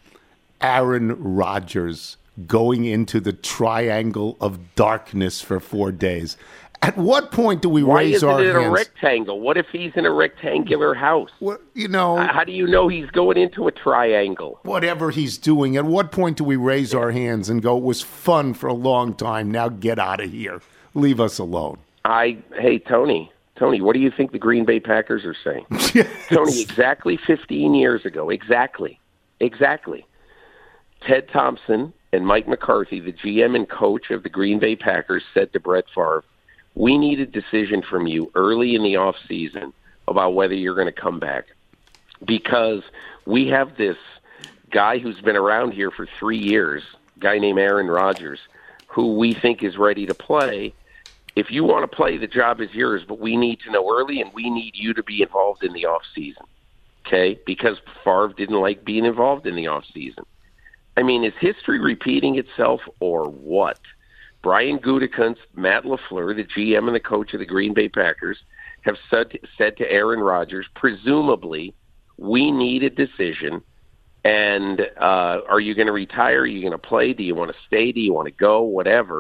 Aaron Rodgers going into the triangle of darkness for four days. At what point do we Why raise isn't our it in hands? a rectangle? What if he's in a rectangular house? What, you know, How do you know he's going into a triangle? whatever he's doing, at what point do we raise our hands and go, it was fun for a long time, now get out of here. Leave us alone. I hey Tony, Tony, what do you think the Green Bay Packers are saying? Tony, exactly fifteen years ago, exactly, exactly. Ted Thompson and Mike McCarthy, the G M and coach of the Green Bay Packers, said to Brett Favre, "We need a decision from you early in the off season about whether you're going to come back, because we have this guy who's been around here for three years, a guy named Aaron Rodgers, who we think is ready to play. If you want to play, the job is yours, but we need to know early, and we need you to be involved in the off season." Okay? Because Favre didn't like being involved in the off season. I mean, is history repeating itself or what? Brian Gutekunst, Matt LaFleur, the G M and the coach of the Green Bay Packers, have said, said to Aaron Rodgers, presumably, we need a decision, and uh, are you going to retire? Are you going to play? Do you want to stay? Do you want to go? Whatever.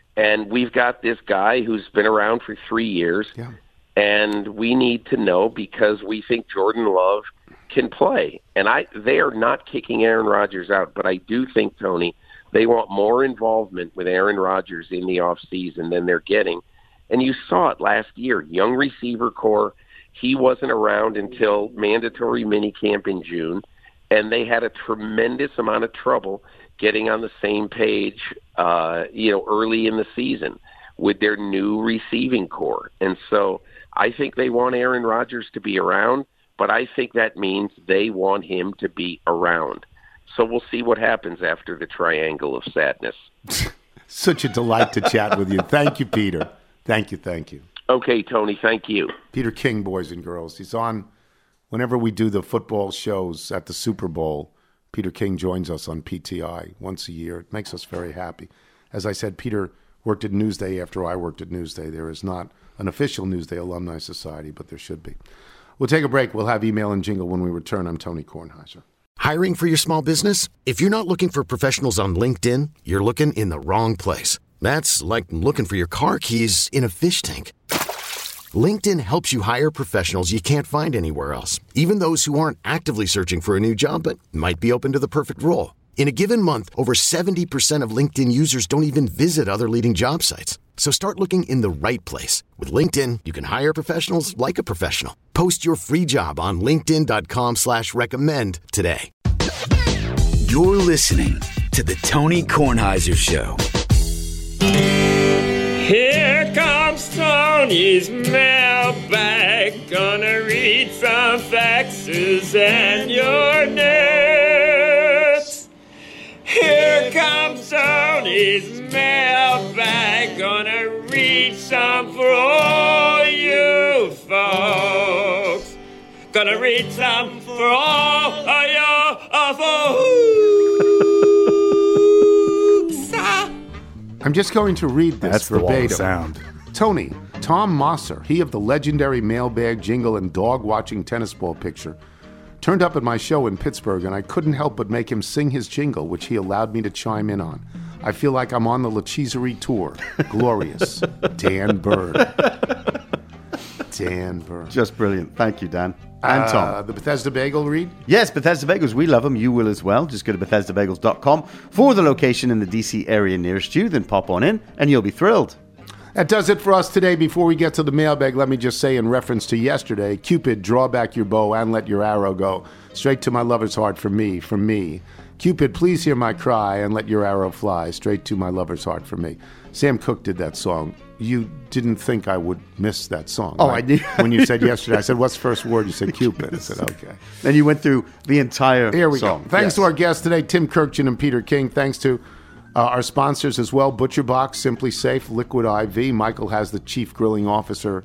And we've got this guy who's been around for three years, Yeah. and we need to know because we think Jordan Love can play. And I, they are not kicking Aaron Rodgers out, but I do think, Tony, they want more involvement with Aaron Rodgers in the offseason than they're getting. And you saw it last year, young receiver core. He wasn't around until mandatory minicamp in June, and they had a tremendous amount of trouble getting on the same page, uh, you know, early in the season with their new receiving core. And so I think they want Aaron Rodgers to be around, but I think that means they want him to be around. So we'll see what happens after the triangle of sadness. Such a delight to chat with you. Thank you, Peter. Thank you, thank you. Okay, Tony, thank you. Peter King, boys and girls. He's on whenever we do the football shows at the Super Bowl. Peter King joins us on P T I once a year. It makes us very happy. As I said, Peter worked at Newsday after I worked at Newsday. There is not an official Newsday Alumni Society, but there should be. We'll take a break. We'll have email and jingle when we return. I'm Tony Kornheiser. Hiring for your small business? If you're not looking for professionals on LinkedIn, you're looking in the wrong place. That's like looking for your car keys in a fish tank. LinkedIn helps you hire professionals you can't find anywhere else, even those who aren't actively searching for a new job but might be open to the perfect role. In a given month, over seventy percent of LinkedIn users don't even visit other leading job sites. So start looking in the right place. With LinkedIn, you can hire professionals like a professional. Post your free job on linkedin.com slash recommend today. You're listening to the Tony Kornheiser Show. Here comes Tony's mailbag. Gonna read some faxes and your notes. Here comes Tony's mailbag. Gonna read some for all you folks. Gonna read some for all of you folks. I'm just going to read this That's the wall of verbatim. sound. Tony, Tom Mosser, he of the legendary mailbag jingle and dog-watching tennis ball picture, turned up at my show in Pittsburgh, and I couldn't help but make him sing his jingle, which he allowed me to chime in on. I feel like I'm on the Lacheserie tour. Glorious. Dan Bird. Dan Bird. Just brilliant. Thank you, Dan. And Tom. Uh, the Bethesda Bagel read? Yes, Bethesda Bagels. We love them. You will as well. Just go to bethesda bagels dot com for the location in the D C area nearest you. Then pop on in and you'll be thrilled. That does it for us today. Before we get to the mailbag, let me just say in reference to yesterday, Cupid, draw back your bow and let your arrow go straight to my lover's heart for me, for me. Cupid, please hear my cry and let your arrow fly straight to my lover's heart for me. Sam Cooke did that song. You didn't think I would miss that song. Oh, right? I knew. When you said yesterday, I said, what's the first word? You said Cupid. I said, okay. Then you went through the entire Here we song. go. Thanks Yes. to our guests today, Tim Kirkchin and Peter King. Thanks to uh, our sponsors as well, Butcher Box, Simply Safe, Liquid I V. Michael has the Chief Grilling Officer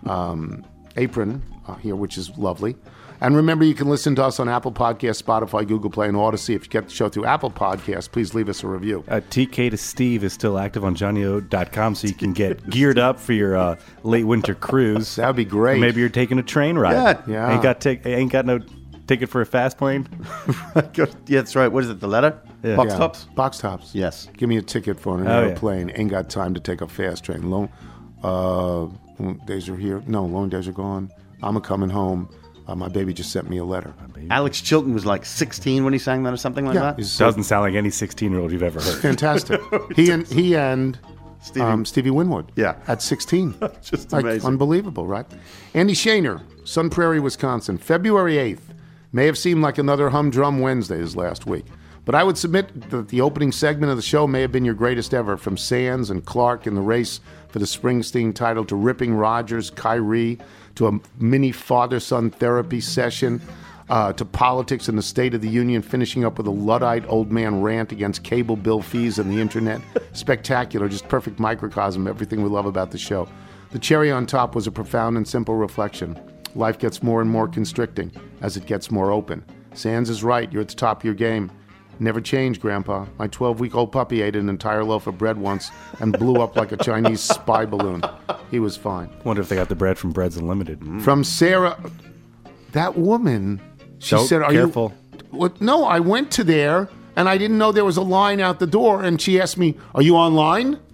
um, apron uh, here, which is lovely. And remember, you can listen to us on Apple Podcasts, Spotify, Google Play, and Odyssey. If you get the show through Apple Podcasts, please leave us a review. Uh, T K to Steve is still active on johnny o dot com, so you can get geared up for your uh, late winter cruise. That'd be great. Or maybe you're taking a train ride. Yeah. Yeah. Ain't got, tic- ain't got no ticket for a fast plane. Yeah, that's right. What is it? The letter? Yeah. Box Yeah. tops? Box tops. Yes. Give me a ticket for an Oh, yeah. airplane. Ain't got time to take a fast train. Long uh, days are here. No, long days are gone. I'm a coming home. Uh, my baby just sent me a letter. Alex Chilton was like sixteen when he sang that or something like Yeah, that? he's- Doesn't sound like any sixteen-year-old you've ever heard. Fantastic. he and he and Stevie. um, Stevie Winwood. Yeah. At sixteen. Just Like, amazing. unbelievable, right? Andy Shaner, Sun Prairie, Wisconsin. February eighth. May have seemed like another humdrum Wednesday this last week. But I would submit that the opening segment of the show may have been your greatest ever, from Sands and Clark in the race for the Springsteen title to ripping Rodgers, Kyrie, to a mini father-son therapy session, uh, to politics and the State of the Union, finishing up with a Luddite old man rant against cable bill fees and the internet. Spectacular, just perfect microcosm of everything we love about the show. The cherry on top was a profound and simple reflection. Life gets more and more constricting as it gets more open. Sands is right. You're at the top of your game. Never change, Grandpa. My twelve-week-old puppy ate an entire loaf of bread once and blew up like a Chinese spy balloon. He was fine. Wonder if they got the bread from Breads Unlimited. Mm. From Sarah, that woman, she So said, are careful. you... What? No, I went to there, and I didn't know there was a line out the door, and she asked me, are you online? And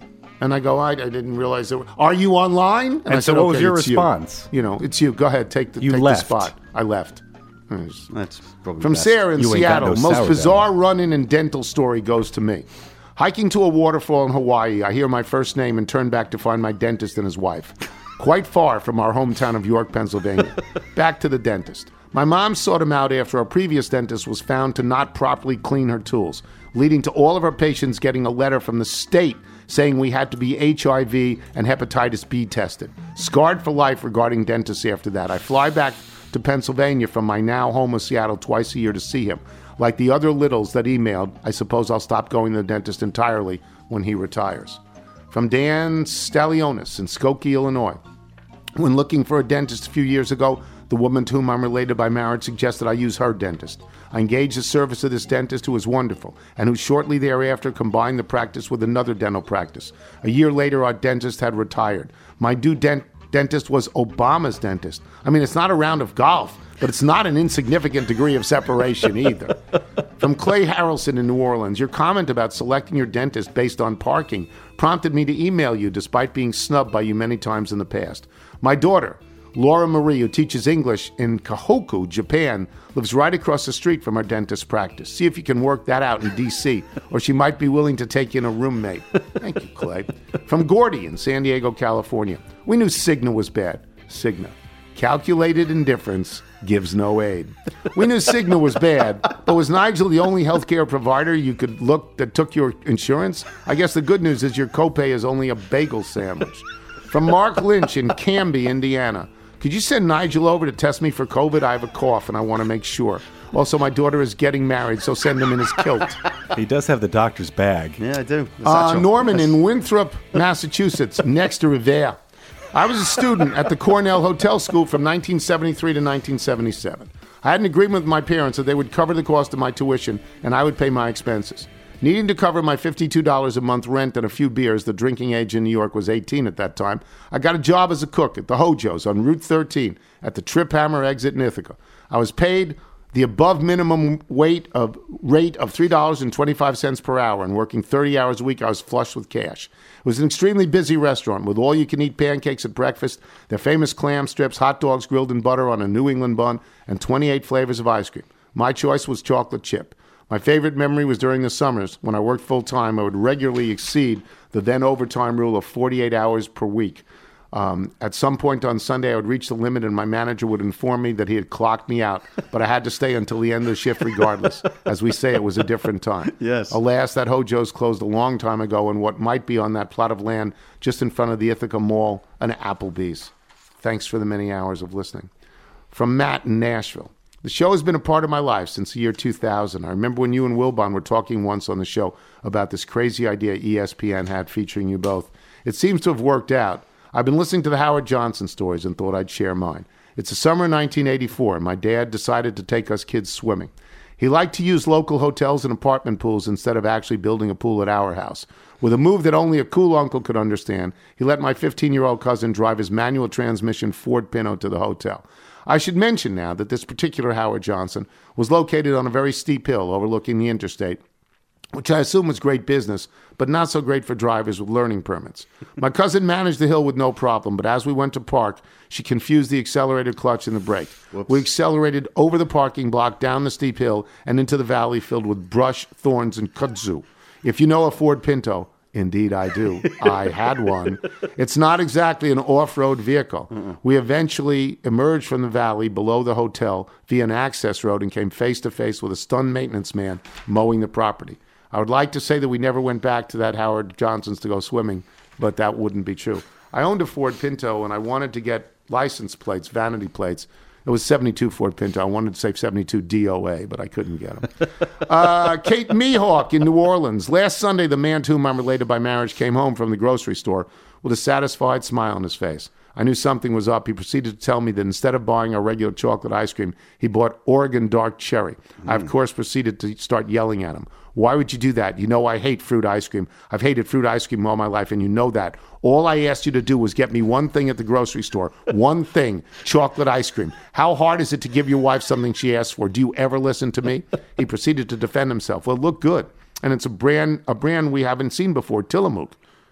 And I go, I, I didn't realize it. Are you online? And, And I so said, what was okay, your it's you. response? You know, it's you. Go ahead, take the, You take left. the spot. I left. That's probably From best. Sarah in You ain't got Seattle, no most sourdough. bizarre run-in and dental story goes to me. Hiking to a waterfall in Hawaii, I hear my first name and turn back to find my dentist and his wife. Quite far from our hometown of York, Pennsylvania. Back to the dentist. My mom sought him out after our previous dentist was found to not properly clean her tools, leading to all of our patients getting a letter from the state saying we had to be H I V and hepatitis B tested. Scarred for life regarding dentists after that. I fly back to Pennsylvania from my now home of Seattle twice a year to see him. Like the other littles that emailed, I suppose I'll stop going to the dentist entirely when he retires. From Dan Stalionis in Skokie, Illinois. When looking for a dentist a few years ago, the woman to whom I'm related by marriage suggested I use her dentist. I engaged the service of this dentist who was wonderful and who shortly thereafter combined the practice with another dental practice. A year later, our dentist had retired. My new dent- dentist was Obama's dentist. I mean, it's not a round of golf, but it's not an insignificant degree of separation either. From Clay Harrelson in New Orleans, your comment about selecting your dentist based on parking prompted me to email you despite being snubbed by you many times in the past. My daughter, Laura Marie, who teaches English in Kahoku, Japan, lives right across the street from our dentist practice. See if you can work that out in D C, or she might be willing to take in a roommate. Thank you, Clay. From Gordy in San Diego, California. We knew Cigna was bad. Cigna. Calculated indifference gives no aid. We knew Cigna was bad, but was Nigel the only healthcare provider you could look that took your insurance? I guess the good news is your copay is only a bagel sandwich. From Mark Lynch in Canby, Indiana. Could you send Nigel over to test me for COVID? I have a cough and I want to make sure. Also, my daughter is getting married, so send him in his kilt. He does have the doctor's bag. Yeah, I do. Uh, Norman in Winthrop, Massachusetts, next to Revere. I was a student at the Cornell Hotel School from nineteen seventy-three to nineteen seventy-seven. I had an agreement with my parents that they would cover the cost of my tuition and I would pay my expenses. Needing to cover my fifty-two dollars a month rent and a few beers, the drinking age in New York was eighteen at that time, I got a job as a cook at the Hojo's on Route thirteen at the Trip Hammer exit in Ithaca. I was paid the above minimum weight of rate of three dollars and twenty-five cents per hour, and working thirty hours a week, I was flush with cash. It was an extremely busy restaurant with all-you-can-eat pancakes at breakfast, their famous clam strips, hot dogs grilled in butter on a New England bun, and twenty-eight flavors of ice cream. My choice was chocolate chip. My favorite memory was during the summers. When I worked full-time, I would regularly exceed the then overtime rule of forty-eight hours per week. Um, at some point on Sunday, I would reach the limit and my manager would inform me that he had clocked me out, but I had to stay until the end of the shift regardless. As we say, it was a different time. Yes. Alas, that Hojo's closed a long time ago in what might be on that plot of land just in front of the Ithaca Mall, an Applebee's. Thanks for the many hours of listening. From Matt in Nashville. The show has been a part of my life since the year two thousand. I remember when you and Wilbon were talking once on the show about this crazy idea E S P N had featuring you both. It seems to have worked out. I've been listening to the Howard Johnson stories and thought I'd share mine. It's the summer of nineteen eighty-four, and my dad decided to take us kids swimming. He liked to use local hotels and apartment pools instead of actually building a pool at our house. With a move that only a cool uncle could understand, he let my fifteen-year-old cousin drive his manual transmission Ford Pinto to the hotel. I should mention now that this particular Howard Johnson was located on a very steep hill overlooking the interstate, which I assume was great business, but not so great for drivers with learning permits. My cousin managed the hill with no problem, but as we went to park, she confused the accelerator clutch and the brake. Whoops. We accelerated over the parking block, down the steep hill, and into the valley filled with brush, thorns, and kudzu. If you know a Ford Pinto, indeed I do. I had one. It's not exactly an off-road vehicle. Mm-mm. We eventually emerged from the valley below the hotel via an access road and came face-to-face with a stunned maintenance man mowing the property. I would like to say that we never went back to that Howard Johnson's to go swimming, but that wouldn't be true. I owned a Ford Pinto, and I wanted to get license plates, vanity plates. It was seventy-two Ford Pinto. I wanted to say seventy-two D O A, but I couldn't get them. uh, Kate Mihawk in New Orleans. Last Sunday, the man to whom I'm related by marriage came home from the grocery store with a satisfied smile on his face. I knew something was up. He proceeded to tell me that instead of buying our regular chocolate ice cream, he bought Oregon Dark Cherry. Mm. I, of course, proceeded to start yelling at him. Why would you do that? You know I hate fruit ice cream. I've hated fruit ice cream all my life, and you know that. All I asked you to do was get me one thing at the grocery store. One thing, chocolate ice cream. How hard is it to give your wife something she asks for? Do you ever listen to me? He proceeded to defend himself. Well, it looked good, and it's a brand a brand we haven't seen before, Tillamook.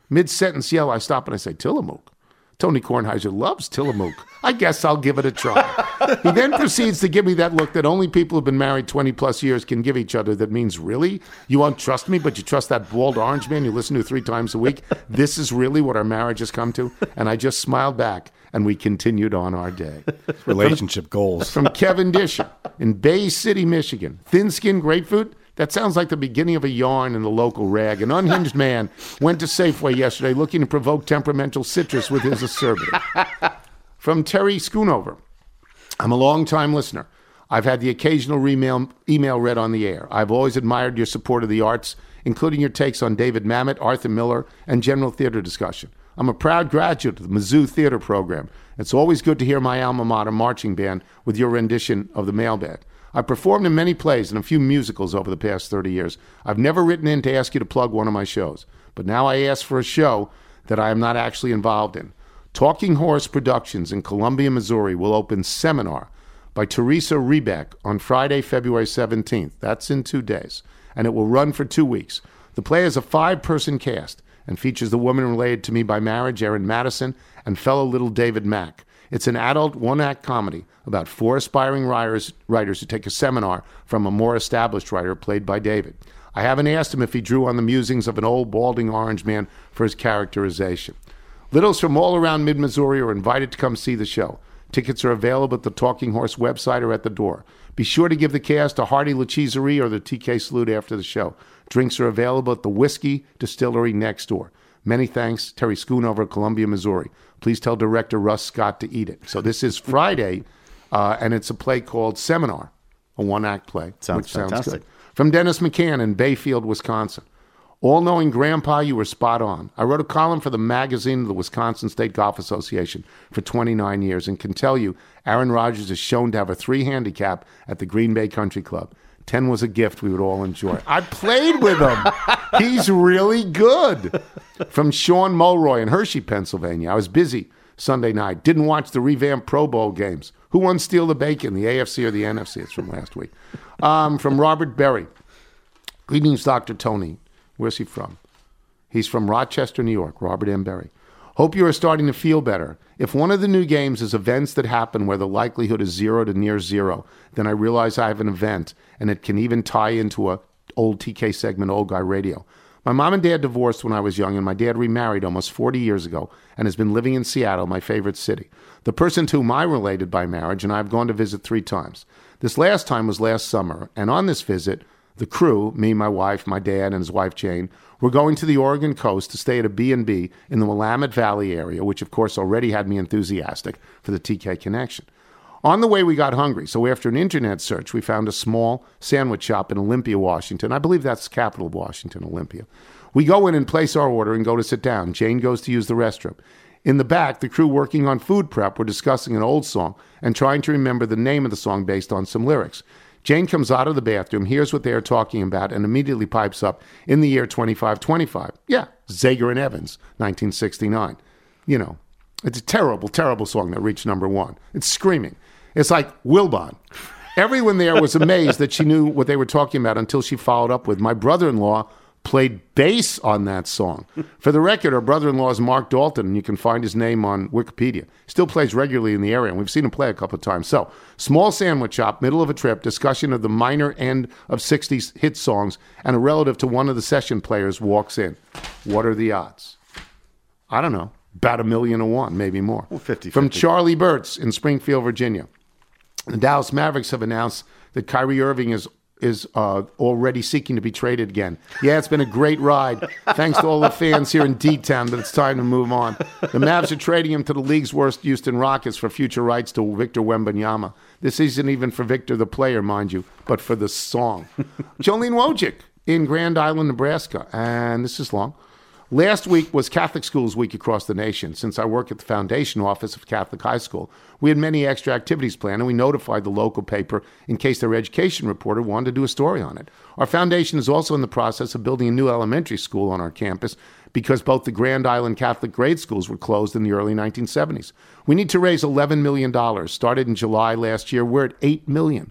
Mid-sentence yell, I stop and I say, Tillamook. Tony Kornheiser loves Tillamook. I guess I'll give it a try. He then proceeds to give me that look that only people who've been married twenty plus years can give each other. That means, really? You won't trust me, but you trust that bald orange man you listen to three times a week? This is really what our marriage has come to? And I just smiled back, and we continued on our day. Relationship goals. From Kevin Disher in Bay City, Michigan. Thin-skinned grapefruit? That sounds like the beginning of a yarn in the local rag. An unhinged man went to Safeway yesterday looking to provoke temperamental citrus with his acerbity. From Terry Schoonover. I'm a long-time listener. I've had the occasional email, email read on the air. I've always admired your support of the arts, including your takes on David Mamet, Arthur Miller, and general theater discussion. I'm a proud graduate of the Mizzou Theater Program. It's always good to hear my alma mater marching band with your rendition of the Mailbag. I've performed in many plays and a few musicals over the past thirty years. I've never written in to ask you to plug one of my shows, but now I ask for a show that I am not actually involved in. Talking Horse Productions in Columbia, Missouri will open Seminar by Teresa Rebeck on Friday, February seventeenth. That's in two days, and it will run for two weeks. The play is a five-person cast and features the woman related to me by marriage, Erin Madison, and fellow little David Mack. It's an adult one-act comedy about four aspiring writers, writers who take a seminar from a more established writer played by David. I haven't asked him if he drew on the musings of an old balding orange man for his characterization. Littles from all around mid-Missouri are invited to come see the show. Tickets are available at the Talking Horse website or at the door. Be sure to give the cast a hearty Lacheserie or the T K salute after the show. Drinks are available at the Whiskey Distillery next door. Many thanks, Terry Schoonover, Columbia, Missouri. Please tell director Russ Scott to eat it. So this is Friday, uh, and it's a play called Seminar, a one-act play, Sounds which sounds fantastic. good. From Dennis McCann in Bayfield, Wisconsin. All-knowing Grandpa, you were spot on. I wrote a column for the magazine of the Wisconsin State Golf Association for twenty-nine years and can tell you Aaron Rodgers is shown to have a three handicap at the Green Bay Country Club. ten was a gift we would all enjoy. I played with him. He's really good. From Sean Mulroy in Hershey, Pennsylvania. I was busy Sunday night. Didn't watch the revamped Pro Bowl games. Who won Steal the Bacon, the A F C or the N F C? It's from last week. Um, from Robert Berry. Greetings, Doctor Tony. Where's he from? He's from Rochester, New York. Robert M. Berry. Hope you are starting to feel better. If one of the new games is events that happen where the likelihood is zero to near zero, then I realize I have an event, and it can even tie into a old T K segment, Old Guy Radio. My mom and dad divorced when I was young, and my dad remarried almost forty years ago and has been living in Seattle, my favorite city. The person to whom I'm related by marriage, and I have gone to visit three times. This last time was last summer, and on this visit, the crew, me, my wife, my dad, and his wife Jane, were going to the Oregon coast to stay at a B and B in the Willamette Valley area, which of course already had me enthusiastic for the T K connection. On the way, we got hungry, so after an internet search, we found a small sandwich shop in Olympia, Washington. I believe that's the capital of Washington, Olympia. We go in and place our order and go to sit down. Jane goes to use the restroom. In the back, the crew working on food prep were discussing an old song and trying to remember the name of the song based on some lyrics. Jane comes out of the bathroom, hears what they are talking about, and immediately pipes up, in the year twenty-five twenty-five. Yeah, Zager and Evans, nineteen sixty-nine. You know, it's a terrible, terrible song that reached number one. It's screaming. It's like Wilbon. Everyone there was amazed that she knew what they were talking about until she followed up with, my brother-in-law played bass on that song. For the record, our brother-in-law is Mark Dalton, and you can find his name on Wikipedia. Still plays regularly in the area, and we've seen him play a couple of times. So, small sandwich shop, middle of a trip, discussion of the minor end of sixties hit songs, and a relative to one of the session players walks in. What are the odds? I don't know. About a million to one, maybe more. Well, fifty-fifty. From Charlie Burtz in Springfield, Virginia. The Dallas Mavericks have announced that Kyrie Irving is is uh, already seeking to be traded again. Yeah, it's been a great ride. Thanks to all the fans here in D-Town, but it's time to move on. The Mavs are trading him to the league's worst Houston Rockets for future rights to Victor Wembanyama. This isn't even for Victor the player, mind you, but for the song. Jolene Wojcik in Grand Island, Nebraska. And this is long. Last week was Catholic Schools Week across the nation. Since I work at the foundation office of Catholic High School, we had many extra activities planned, and we notified the local paper in case their education reporter wanted to do a story on it. Our foundation is also in the process of building a new elementary school on our campus because both the Grand Island Catholic grade schools were closed in the early nineteen seventies. We need to raise eleven million dollars. Started in July last year. We're at eight million dollars.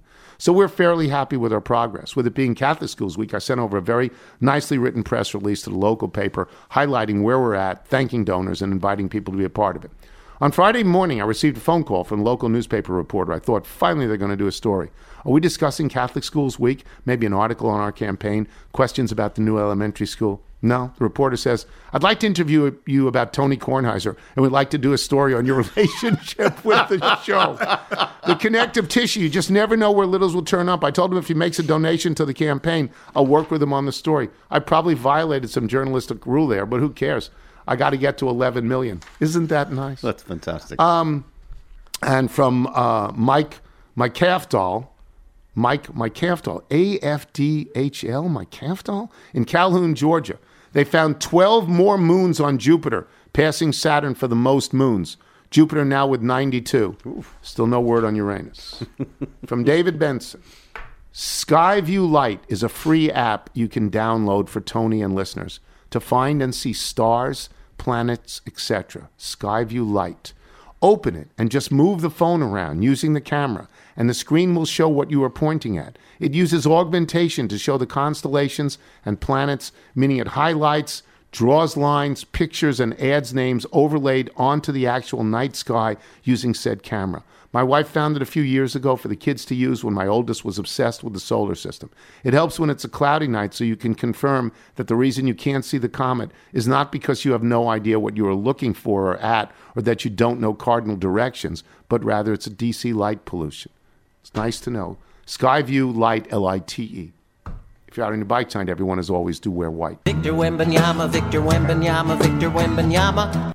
So we're fairly happy with our progress. With it being Catholic Schools Week, I sent over a very nicely written press release to the local paper highlighting where we're at, thanking donors, and inviting people to be a part of it. On Friday morning, I received a phone call from a local newspaper reporter. I thought, finally, they're going to do a story. Are we discussing Catholic Schools Week? Maybe an article on our campaign? Questions about the new elementary school? No. The reporter says, I'd like to interview you about Tony Kornheiser, and we'd like to do a story on your relationship with the show. The connective tissue, you just never know where littles will turn up. I told him if he makes a donation to the campaign, I'll work with him on the story. I probably violated some journalistic rule there, but who cares? I got to get to eleven million. Isn't that nice? That's fantastic. Um, and from uh, Mike, my calf doll, Mike, my calf doll, A F D H L, my calf doll, in Calhoun, Georgia. They found twelve more moons on Jupiter, passing Saturn for the most moons. Jupiter now with ninety-two. Oof. Still no word on Uranus. From David Benson. Skyview Light is a free app you can download for Tony and listeners to find and see stars, planets, et cetera. Skyview Light. Open it and just move the phone around using the camera, and the screen will show what you are pointing at. It uses augmentation to show the constellations and planets, meaning it highlights, draws lines, pictures, and adds names overlaid onto the actual night sky using said camera. My wife found it a few years ago for the kids to use when my oldest was obsessed with the solar system. It helps when it's a cloudy night so you can confirm that the reason you can't see the comet is not because you have no idea what you are looking for or at, or that you don't know cardinal directions, but rather it's a D C light pollution. It's nice to know. Skyview Light, L I T E. If you're out on your bike tonight, everyone, as always, do wear white. Victor Wembanyama, Victor Wembanyama, Victor Wembanyama.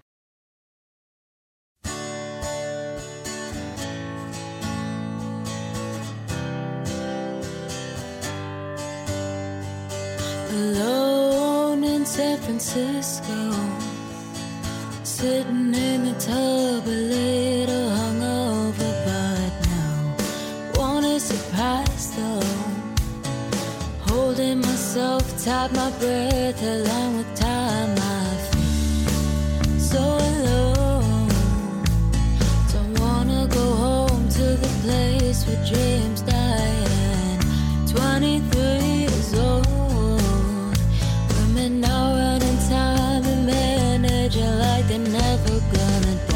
Alone in San Francisco, sitting in the tub a little hungover, but no one is surprised though. Holding myself tight, my breath along with time, I feel so alone. Don't wanna go home to the place where dreams die. And twenty-three years old, women now running time and managing like they're never gonna die.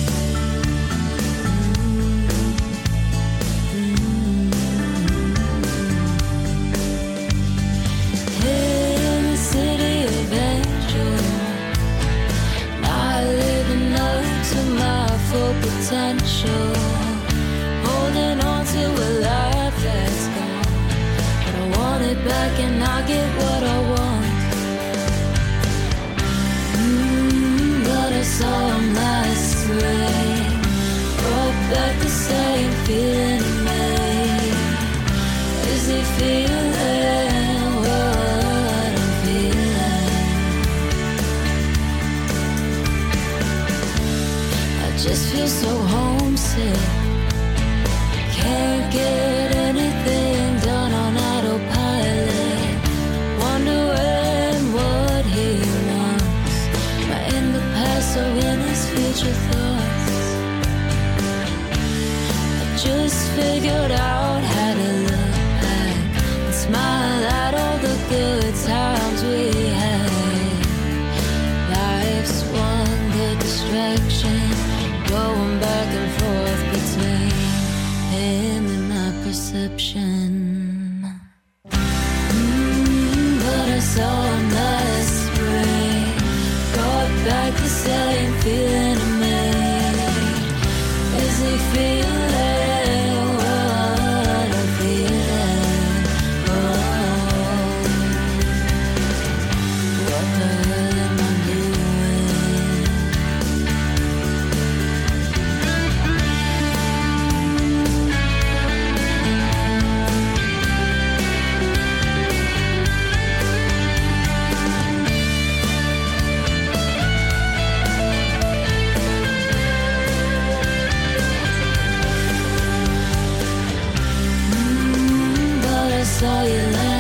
Full potential, holding on to a life that's gone, but I want it back and I get what I want. Mm, but I saw him last spring, brought back the same feeling in me. Is he feeling what I'm feeling? I just feel so homesick, can't get anything done on autopilot, wondering what he wants. Am I in the past or in his future thoughts? I just figured out how to look back and smile at all the good times we had. Life's one good distraction, going back and forth between him and my perception. Mm, but I saw him last spring, brought back the same feeling in me. Is he feeling what I'm feeling? Oh, what the hell am I doing? Saw you land